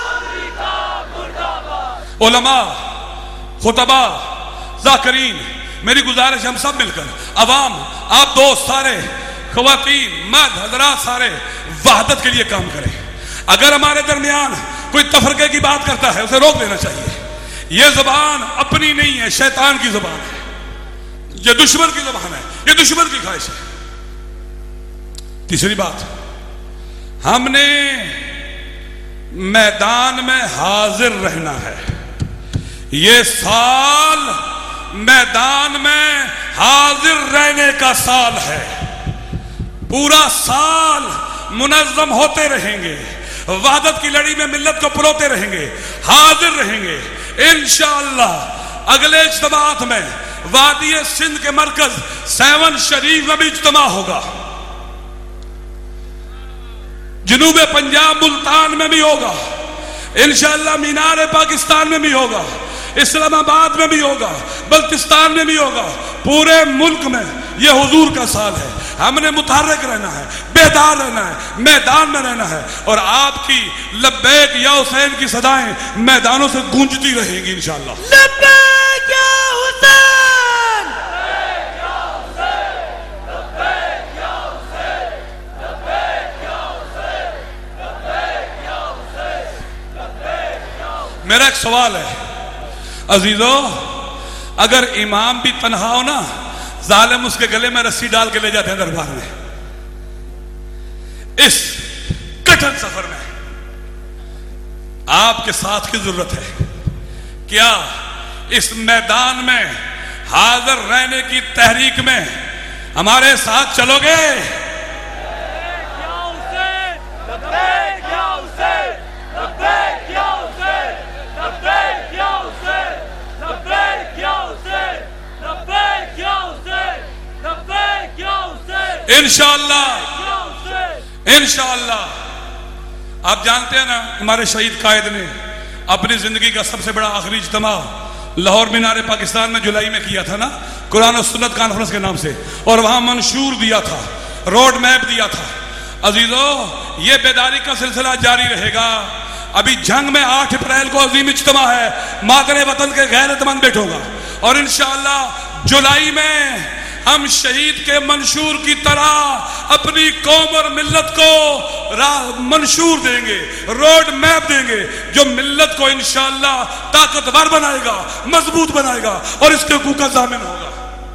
Speaker 3: उलमा, खुतबा, जाकरीन, मेरी गुजारिश, हम सब मिलकर, अवाम, आप दोस्त सारे, ख्वातीन, मर्द, हजरात सारे वहदत के लिए काम करें। अगर हमारे दरमियान कोई तफरके की बात करता है, उसे रोक देना चाहिए। यह जुबान अपनी नहीं है, शैतान की जुबान है, यह दुश्मन की जुबान है, यह दुश्मन की ख्वाहिश है। तीसरी बात, हमने मैदान में हाजिर रहना है। ये साल मैदान में हाजिर रहने का साल है, पूरा साल मुनज़्ज़म होते रहेंगे, वहदत की लड़ी में मिल्लत को पुरोते रहेंगे, हाजिर रहेंगे। इंशाअल्लाह अगले इज्तिमात में वादी सिंध के मरकज 7 शरीफ में भी इज्तिमा होगा। जुनूब पंजाब मुल्तान में भी होगा, इंशाअल्लाह मीनार पाकिस्तान में भी होगा, इस्लामाबाद में भी होगा, बल्तिस्तान में भी होगा। पूरे मुल्क में यह हुजूर का साल है। हमने मुतहर्रिक रहना है, बेदार रहना है, मैदान में रहना है, और आपकी लब्बैक या हुसैन की सदाएं मैदानों से गूंजती रहेंगी इंशाअल्लाह।
Speaker 4: लब्बैक या हुसैन,
Speaker 3: मेरा एक सवाल है अजीजों, अगर इमाम भी तन्हा हो ना, जालिम उसके गले में रस्सी डाल के ले जाते हैं दरबार में। इस कठिन सफर में आपके साथ की जरूरत है। क्या इस मैदान में हाजिर रहने की तहरीक में हमारे साथ चलोगे? इंशाअल्लाह, इंशाअल्लाह। आप जानते हैं ना, हमारे शहीद कायद ने अपनी जिंदगी का सबसे बड़ा आखिरी इज्तिमा लाहौर मीनार पाकिस्तान में जुलाई में किया था ना, कुरान और सुन्नत कॉन्फ्रेंस के नाम से, और वहां मंशूर दिया था, रोड मैप दिया था। अजीजों, ये बेदारी का सिलसिला जारी रहेगा। अभी जंग में 8 अप्रैल को अजीम इज्तिमा है मादरे वतन के गैरतमंद बेटों का, और इंशाअल्लाह जुलाई में हम शहीद के मंशूर की तरह अपनी कौम और मिल्लत को मंशूर देंगे, रोड मैप देंगे, जो मिल्लत को इंशाअल्लाह ताकतवर बनाएगा, मजबूत बनाएगा और इसके हुकूक का ज़ामिन होगा।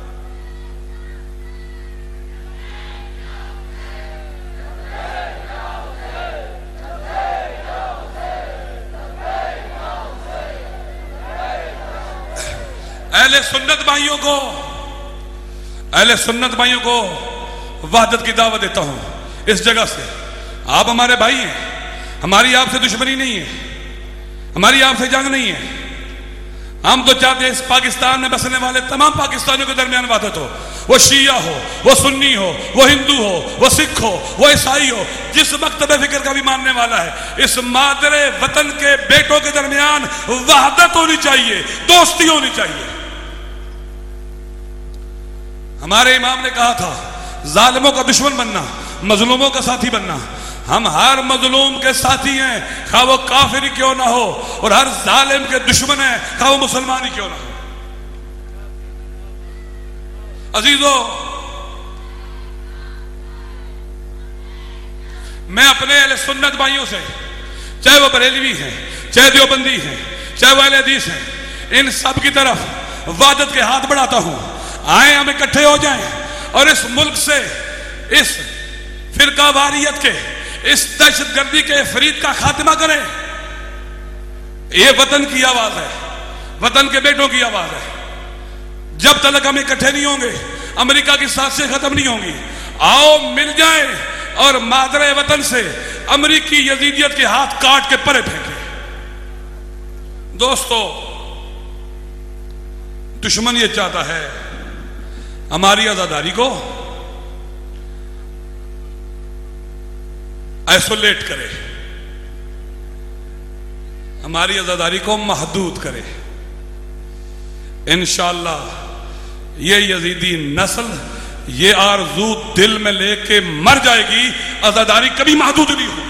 Speaker 3: अहले सुन्नत भाइयों को, अहले सुन्नत भाइयों को वहदत की दावत देता हूं इस जगह से। आप हमारे भाई हैं, हमारी आपसे दुश्मनी नहीं है, हमारी आपसे जंग नहीं है। हम तो चाहते हैं इस पाकिस्तान में बसने वाले तमाम पाकिस्तानियों के दरमियान वहदत हो, वो शिया हो, वो सुन्नी हो, वो हिंदू हो, वो सिख हो, वो ईसाई हो, जिस मकतब फिक्र का भी मानने वाला है, इस मादरे वतन के बेटों के दरमियान वहदत होनी चाहिए, दोस्ती होनी चाहिए। हमारे इमाम ने कहा था, जालिमों का दुश्मन बनना, मजलूमों का साथी बनना। हम हर मजलूम के साथी हैं, खा वो काफिर ही क्यों ना हो, और हर जालिम के दुश्मन है, खा वो मुसलमान ही क्यों ना हो। अजीजों, मैं अपने अहले सुन्नत भाइयों से, चाहे वो बरेलवी हैं, चाहे देवबंदी हैं, चाहे वो अहले हदीस हैं, इन सब की तरफ वहदत के हाथ बढ़ाता हूं। आए हम इकट्ठे हो जाएं और इस मुल्क से इस फिरकावारियत के, इस दहशतगर्दी के फरीद का खात्मा करें। ये वतन की आवाज है, वतन के बेटों की आवाज है। जब तक हम इकट्ठे नहीं होंगे, अमेरिका की साजिशें खत्म नहीं होंगी। आओ मिल जाए और मादरे वतन से अमेरिकी यजीदियत के हाथ काट के परे फेंके। दोस्तों, दुश्मन ये चाहता है हमारी आजादारी को आइसोलेट करे, हमारी आजादारी को महदूद करे। इंशाअल्लाह ये यजीदी नस्ल ये आरज़ू दिल में लेके मर जाएगी, आजादारी कभी महदूद नहीं होगी।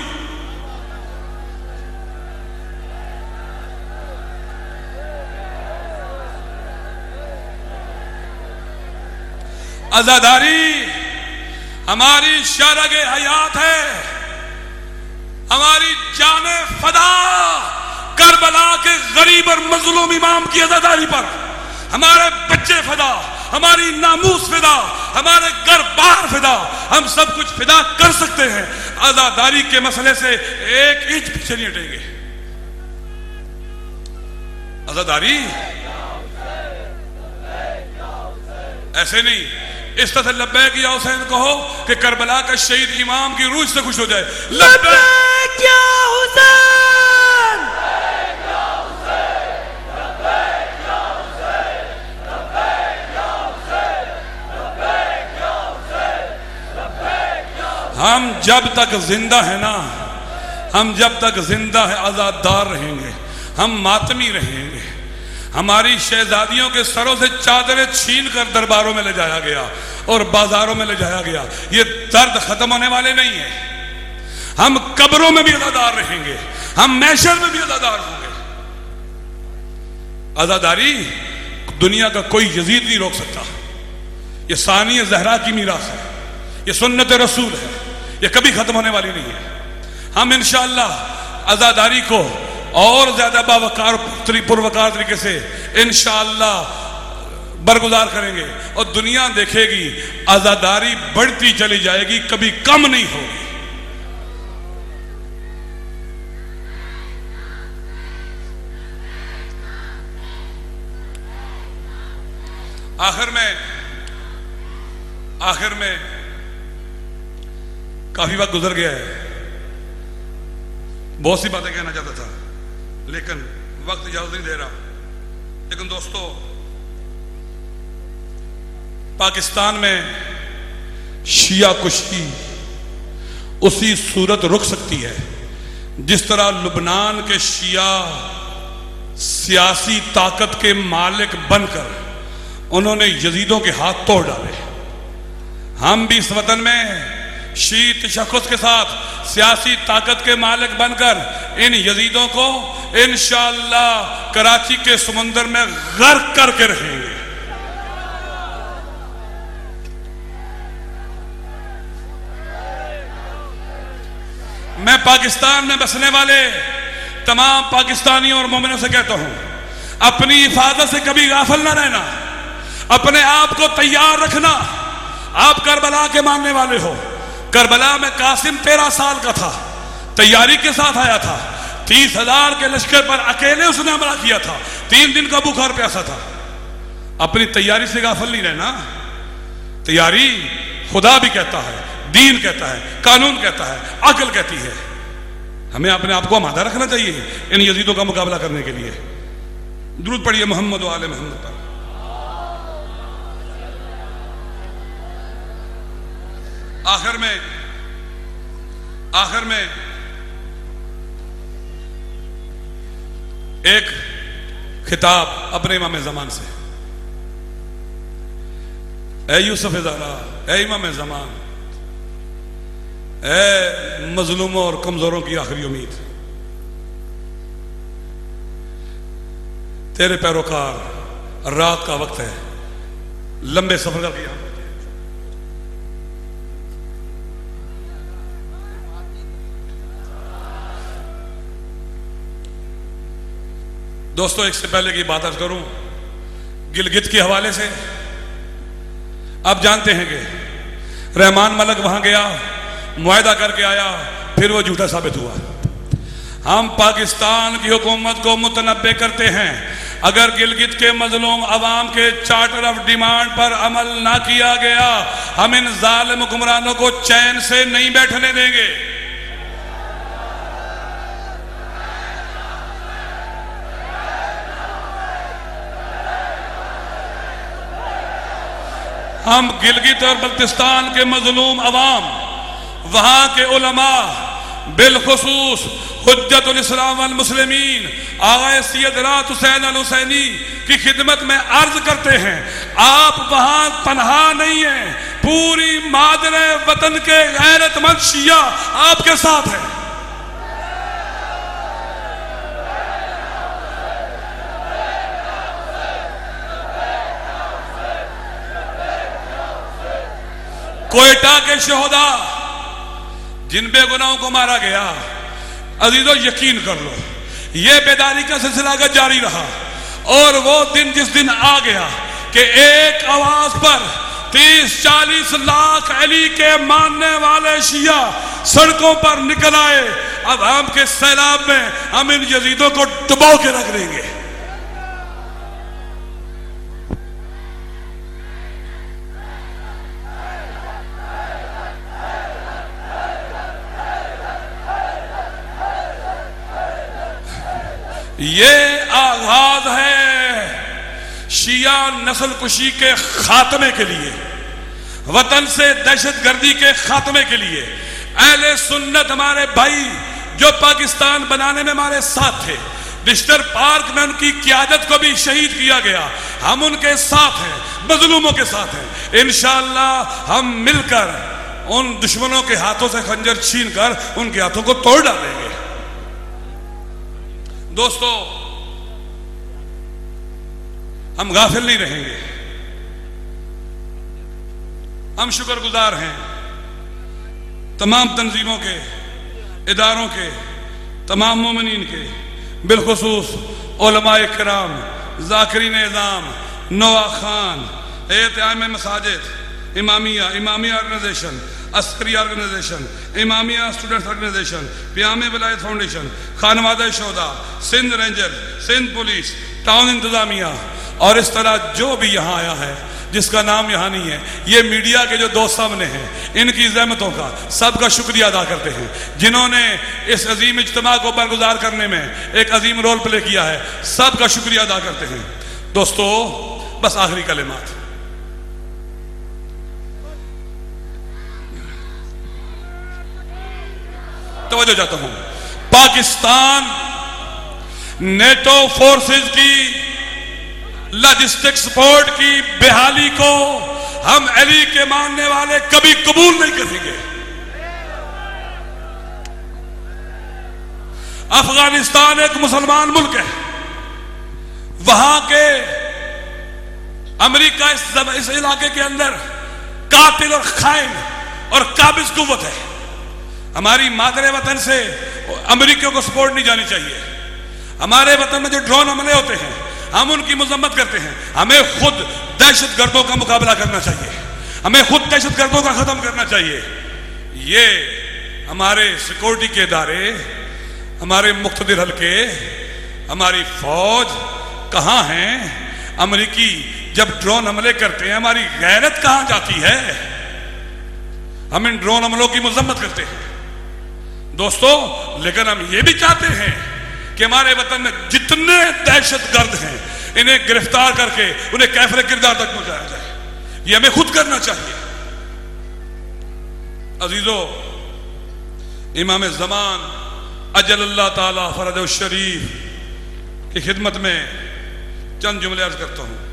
Speaker 3: आजादारी हमारी शरग हयात है, हमारी जाने फदा करबला के गरीब और मजलूम इमाम की आजादारी पर। हमारे बच्चे फिदा, हमारी नामूस फिदा, हमारे घर बार फिदा, हम सब कुछ फिदा कर सकते हैं। आजादारी के मसले से एक इंच पीछे नहीं हटेंगे। आजादारी ऐसे नहीं, इस तरह से लब्बैक या हुसैन कहो कि करबला का शहीद इमाम की रूह से खुश हो जाए।
Speaker 4: लब्बैक या हुसैन,
Speaker 3: हम जब तक जिंदा है ना, हम जब तक जिंदा है आजादार रहेंगे, हम मातमी रहेंगे। हमारी शहजादियों के सरों से चादरें छीन कर दरबारों में ले जाया गया और बाजारों में ले जाया गया। ये दर्द खत्म होने वाले नहीं है। हम कब्रों में भी आजादार रहेंगे, हम महशर में भी आजादार होंगे। आजादारी दुनिया का कोई यजीद नहीं रोक सकता। ये सानिया जहरा की मीरास है, ये सुन्नत रसूल है, ये कभी खत्म होने वाली नहीं है। हम इंशाअल्लाह आजादारी को और ज्यादा बावकार पुरवकार तरीके से इंशाअल्लाह बरगुजार करेंगे और दुनिया देखेगी आजादारी बढ़ती चली जाएगी, कभी कम नहीं होगी। आखिर में काफी वक्त गुजर गया है, बहुत सी बातें कहना चाहता था लेकिन वक्त इजाजत नहीं दे रहा। लेकिन दोस्तों, पाकिस्तान में शिया कुशी उसी सूरत रुक सकती है जिस तरह लुबनान के शिया सियासी ताकत के मालिक बनकर उन्होंने यजीदों के हाथ तोड़ डाले। हम भी इस वतन में शी तशख्खुस के साथ सियासी ताकत के मालिक बनकर इन यजीदों को इंशाअल्लाह कराची के समुंदर में गर्क करके रहेंगे। मैं पाकिस्तान में बसने वाले तमाम पाकिस्तानियों और मोमिनों से कहता हूं, अपनी हिफाजत से कभी गाफिल ना रहना, अपने आप को तैयार रखना। आप करबला के मानने वाले हो, करबला में कासिम 13 साल का था, तैयारी के साथ आया था। 30,000 के लश्कर पर अकेले उसने हमला किया था, 3 दिन का भूखा और प्यासा था। अपनी तैयारी से गाफिल नहीं रहना। तैयारी खुदा भी कहता है, दीन कहता है, कानून कहता है, अकल कहती है। हमें अपने आप को आमादा रखना चाहिए इन यजीदों का मुकाबला करने के लिए। दुरूद पढ़िए मोहम्मद व आले मोहम्मद पर। आखिर में एक खिताब अपने इमाम ज़मान से। ए यूसुफ ज़हरा, ए इमाम ज़मान, ए मजलूमों और कमजोरों की आखिरी उम्मीद, तेरे पैरोकार, रात का वक्त है, लंबे सफर करके यहां। दोस्तों, एक से पहले की बात अर्ज करूं गिलगित के हवाले से। आप जानते हैं कि रहमान मलक वहां गया, मुआहदा करके आया, फिर वो झूठा साबित हुआ। हम पाकिस्तान की हुकूमत को मुतनब्बे करते हैं, अगर गिलगित के मजलूम अवाम के चार्टर ऑफ डिमांड पर अमल ना किया गया, हम इन जालिम हुक्मरानों को चैन से नहीं बैठने देंगे। हम गिलगित और बल्तिस्तान के मजलूम अवाम, वहां के उलमा, बिलखुसूस हुज्जतुल इस्लाम वल मुस्लिमीन आगा सैयद रात हुसैन अल हुसैनी की खिदमत में अर्ज करते हैं, आप वहां तन्हा नहीं है, पूरी मादरे वतन के गैरतमंद शिया आपके साथ है। कोयटा के शहोदा जिन बेगुनाहों को मारा गया, अजीजों यकीन कर लो, यह बेदारी का सिलसिला अगर जारी रहा और वो दिन जिस दिन आ गया कि एक आवाज पर 30-40 लाख अली के मानने वाले शिया सड़कों पर निकल आए, अब हम के सैलाब में हम इन यजीदों को डुबो के रख देंगे। ये आगाज है शिया नस्ल कुशी के खात्मे के लिए, वतन से दहशत गर्दी के खात्मे के लिए। अहले सुन्नत हमारे भाई जो पाकिस्तान बनाने में हमारे साथ थे, डिस्टर पार्क में उनकी क़यादत को भी शहीद किया गया, हम उनके साथ हैं, मजलूमों के साथ हैं। इंशाअल्लाह हम मिलकर उन दुश्मनों के हाथों से खंजर छीनकर उनके हाथों को तोड़ डालेंगे। दोस्तों, हम गाफिल नहीं रहेंगे, हम शुक्रगुजार हैं तमाम तंजीमों के, इदारों के, तमाम मोमिनीन के, बिलखुसूस उलमाए किराम, ज़ाकिरीन इज़ाम, नवा खान, एहतियाम मसाजिद, Imamia organisation, Askari organisation, Imamia students organisation, पियामे विलायत फाउंडेशन, खानवादा शोदा, Sindh ranger, Sindh police, town इंतजामिया और इस तरह जो भी यहाँ आया है जिसका नाम यहाँ नहीं है, ये मीडिया के जो दोस्त सामने हैं, इनकी ज़हमतों का सबका शुक्रिया अदा करते हैं जिन्होंने इस अजीम इज्तिमा को बरगुजार करने में एक अजीम रोल प्ले किया है। सबका शुक्रिया अदा करते हैं। दोस्तों, बस आखिरी कलिमात, तवज्जो चाहता हूं। पाकिस्तान नेटो फोर्सेस की लॉजिस्टिक सपोर्ट की बहाली को हम अली के मानने वाले कभी कबूल नहीं करेंगे। अफगानिस्तान एक मुसलमान मुल्क है, वहां के अमेरिका इस इलाके के अंदर कातिल और खाइन और काबिज कुव्वत है। हमारी मादरे वतन से अमेरिका को सपोर्ट नहीं जानी चाहिए। हमारे वतन में जो ड्रोन हमले होते हैं हम उनकी मजम्मत करते हैं। हमें खुद दहशतगर्दों का मुकाबला करना चाहिए, हमें खुद दहशतगर्दों का खत्म करना चाहिए। ये हमारे सिक्योरिटी के इदारे, हमारे मुख्तदिर हल्के, हमारी फौज कहां हैं? अमेरिकी जब ड्रोन हमले करते हैं हमारी गैरत कहां जाती है? हम इन ड्रोन हमलों की मजम्मत करते हैं दोस्तों, लेकिन हम ये भी चाहते हैं कि हमारे वतन में जितने दहशतगर्द हैं इन्हें गिरफ्तार करके उन्हें कैफरे किरदार तक पहुंचाया जाए। ये हमें खुद करना चाहिए। अजीजों, इमाम ज़मान अजल्लाह ताला फरज शरीफ की खिदमत में चंद जुमले अर्ज करता हूं।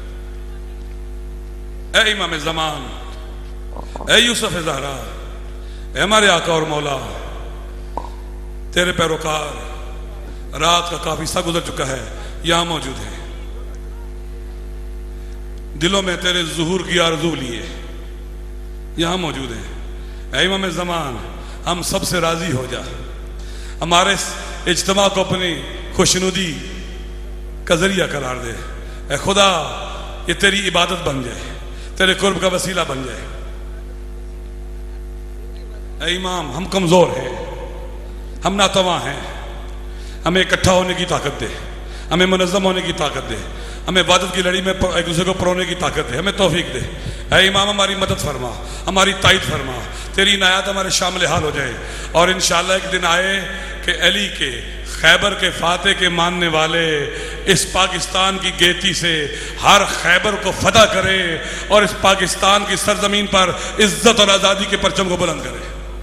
Speaker 3: ए इमाम ज़मान, ए यूसुफ ज़हरा, ए हमारे आका और मौला, तेरे पैरोकार रात का काफी सा गुजर चुका है, यहां मौजूद है। दिलों में तेरे ज़ुहूर की आरज़ू लिए यहां मौजूद है। ऐ इमाम ज़मान, हम सबसे राजी हो जा, हमारे इज्तिमा को अपनी खुशनुदी का जरिया करार दे। ऐ खुदा, ये तेरी इबादत बन जाए, तेरे कुर्ब का वसीला बन जाए। ऐ इमाम, हम कमजोर हैं, हम नातवा हैं, हमें इकट्ठा होने की ताकत दे, हमें मुनज़्ज़म होने की ताकत दे, हमें इबादत की लड़ी में एक दूसरे को परोने की ताकत दे, हमें तौफीक दे। ऐ इमाम, हमारी मदद फरमा, हमारी ताईद फरमा, तेरी इनायत हमारे शामिल हाल हो जाए। और इंशाअल्लाह एक दिन आए कि अली के खैबर के फाते के मानने वाले इस पाकिस्तान की गेती से हर खैबर को फतह करे और इस पाकिस्तान की सरजमीन पर इज्जत और आज़ादी के परचम को बुलंद करे।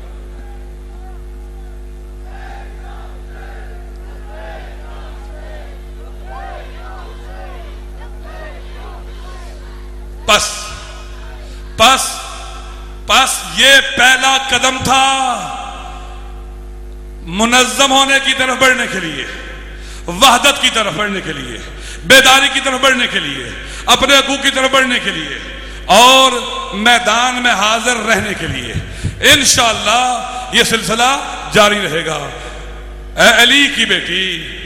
Speaker 3: बस ये पहला कदम था मुनज़्ज़म होने की तरफ बढ़ने के लिए, वहदत की तरफ बढ़ने के लिए, बेदारी की तरफ बढ़ने के लिए, अपने हकूक़ की तरफ बढ़ने के लिए और मैदान में हाजिर रहने के लिए। इंशाअल्लाह ये सिलसिला जारी रहेगा। ऐ अली की बेटी,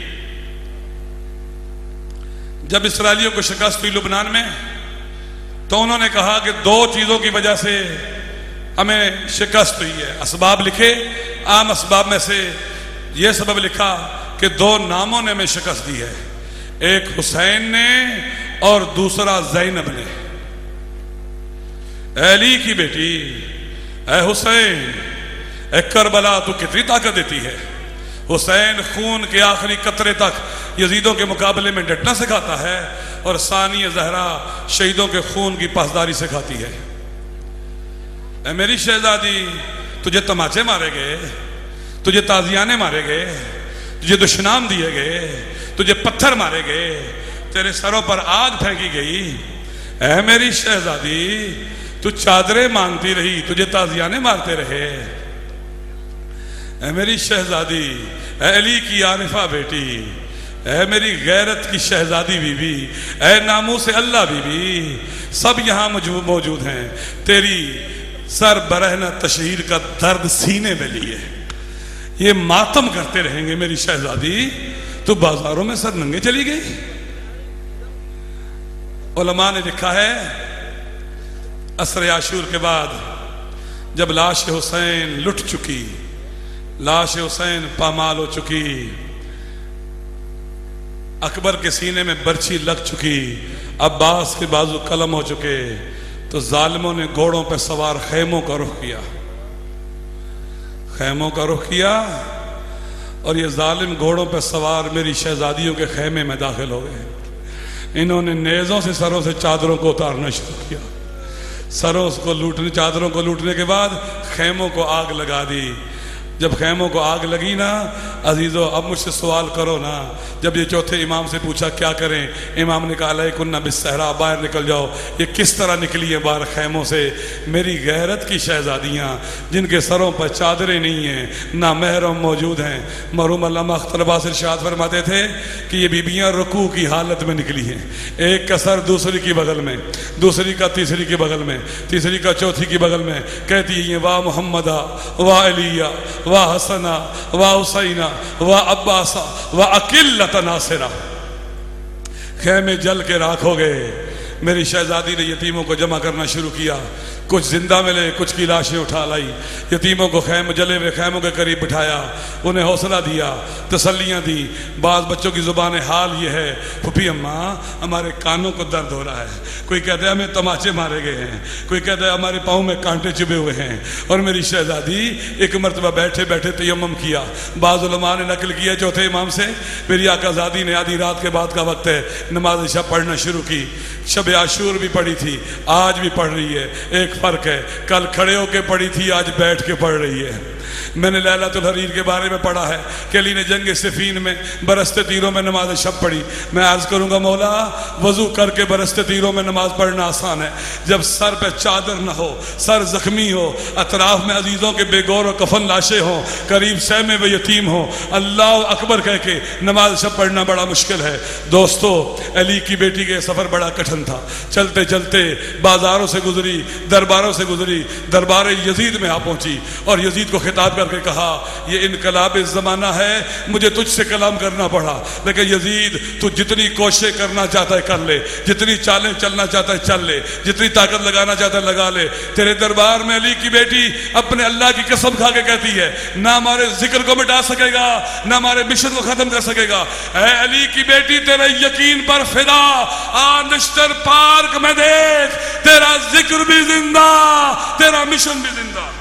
Speaker 3: जब इसराइलियों को शिकस्त हुई लुबनान में, तो उन्होंने कहा कि दो चीजों की वजह से हमें शिकस्त हुई है। असबाब लिखे, आम असबाब में से यह सबब लिखा कि दो नामों ने हमें शिकस्त दी है, एक हुसैन ने और दूसरा ज़ैनब ने। अली की बेटी, ऐ हुसैन, ऐ करबला, तू कितनी ताकत देती है। हुसैन खून के आखिरी कतरे तक यजीदों के मुकाबले में डटना सिखाता है और सानिया ज़हरा शहीदों के खून की पासदारी सिखाती है। ऐ मेरी शहजादी, तुझे तमाचे मारे गए, तुझे ताजियाने मारे गए, तुझे दुश्मनाम दिए गए, तुझे पत्थर मारे गए, तेरे सरों पर आग फेंकी गई। ऐ मेरी शहजादी, तू चादरें मांगती रही, तुझे ताजियाने मारते रहे। ऐ मेरी शहजादी, ऐ अली की आरिफा बेटी, ऐ मेरी गैरत की शहजादी बीबी, ऐ नामू से अल्लाह बीबी, सब यहां मौजूद हैं। तेरी सर बरहना तशहीर का दर्द सीने में लिए ये मातम करते रहेंगे। मेरी शहजादी, तू बाजारों में सर नंगे चली गई। उलमा ने लिखा है, असर आशूर के बाद जब लाश हुसैन लुट चुकी, लाश हुसैन पामाल हो चुकी, अकबर के सीने में बर्छी लग चुकी, अब्बास के बाजू कलम हो चुके, तो जालिमों ने घोड़ों पर सवार खैमों का रुख किया, खैमों का रुख किया, और ये जालिम घोड़ों पर सवार मेरी शहजादियों के खैमे में दाखिल हो गए। इन्होंने नेज़ों से सरों से चादरों को उतारना शुरू किया। सरों को लूटने, चादरों को लूटने के बाद खैमों को आग लगा दी। जब खैमों को आग लगी ना अजीजों, अब मुझसे सवाल करो ना, जब ये चौथे इमाम से पूछा क्या करें, इमाम ने कहा अलैकुन्ना बिस्सहरा, बाहर निकल जाओ। ये किस तरह निकली है बाहर खैमों से? मेरी गैरत की शहजादियाँ जिनके सरों पर चादरें नहीं हैं, ना महरम मौजूद हैं। मरहूम अल्लामा अख्तर अब्बास इरशाद फरमाते थे कि ये बीबियाँ रुकू की हालत में निकली हैं, एक का सर दूसरी की बगल में, दूसरी का तीसरी के बगल में, तीसरी का चौथी की बगल में, कहती है वाह मोहम्मदा, वाह अलिया, वाह हसना, वाह हुसैना, वाह अब्बासा, वाह अकिल्लत नासिरा। खैमे जल के राख हो गए। मेरी शहजादी ने यतीमों को जमा करना शुरू किया, कुछ जिंदा मिले, कुछ की लाशें उठा लाई, यतीमों को जले हुए खैमों के करीब बिठाया, उन्हें हौसला दिया, तसल्लियाँ दी। बाज़ बच्चों की ज़ुबान हाल ये है, फूफी अम्मा हमारे कानों को दर्द हो रहा है, कोई कहता है हमें तमाचे मारे गए हैं, कोई कहता है हमारे पाँव में कांटे चुभे हुए हैं। और मेरी शहजादी एक मरतबा बैठे बैठे तयम्मुम किया। बाज़ उलमा ने नकल किया चौथे इमाम से, मेरी आकाज़ादी ने आधी रात के बाद का वक्त है, नमाज इशा पढ़ना शुरू की। शब आशूर भी पढ़ी थी, आज भी पढ़ रही है। एक फर्क है, कल खड़े होके पढ़ी थी, आज बैठ के पढ़ रही है। मैंने लैलतुल हरीर के बारे में पढ़ा है कि अली ने जंग सिफीन में बरसते तीरों में नमाज शब पढ़ी। मैं अर्ज करूंगा मौला, वजू करके बरसते तीरों में नमाज पढ़ना आसान है, जब सर पे चादर ना हो, सर जख्मी हो, अतराफ में अजीजों के बेगौर और कफन लाशें हों, करीब सहमे व यतीम हो, अल्लाह अकबर कह के नमाज शब पढ़ना बड़ा मुश्किल है। दोस्तों, अली की बेटी के सफर बड़ा कठिन था। चलते चलते बाजारों से गुजरी, दरबारों से गुजरी, दरबार यजीद में आ पहुंची और यजीद को खिताब करके कहा, ये इनकलाब जमाना है, मुझे तुझसे कलाम करना पड़ा, लेकिन यजीद तू जितनी कोशिश करना चाहता है कर ले, जितनी चालें चलना चाहता है चल ले, जितनी ताकत लगाना चाहता है लगा ले। तेरे दरबार में अली की बेटी अपने अल्लाह की कसम खा के कहती है, ना हमारे जिक्र को मिटा सकेगा, ना हमारे मिशन को खत्म कर सकेगा। ऐ अली की बेटी, तेरे यकीन पर फिदा, आ निश्तर पार्क में देख, तेरा जिक्र भी जिंदा, तेरा मिशन भी जिंदा।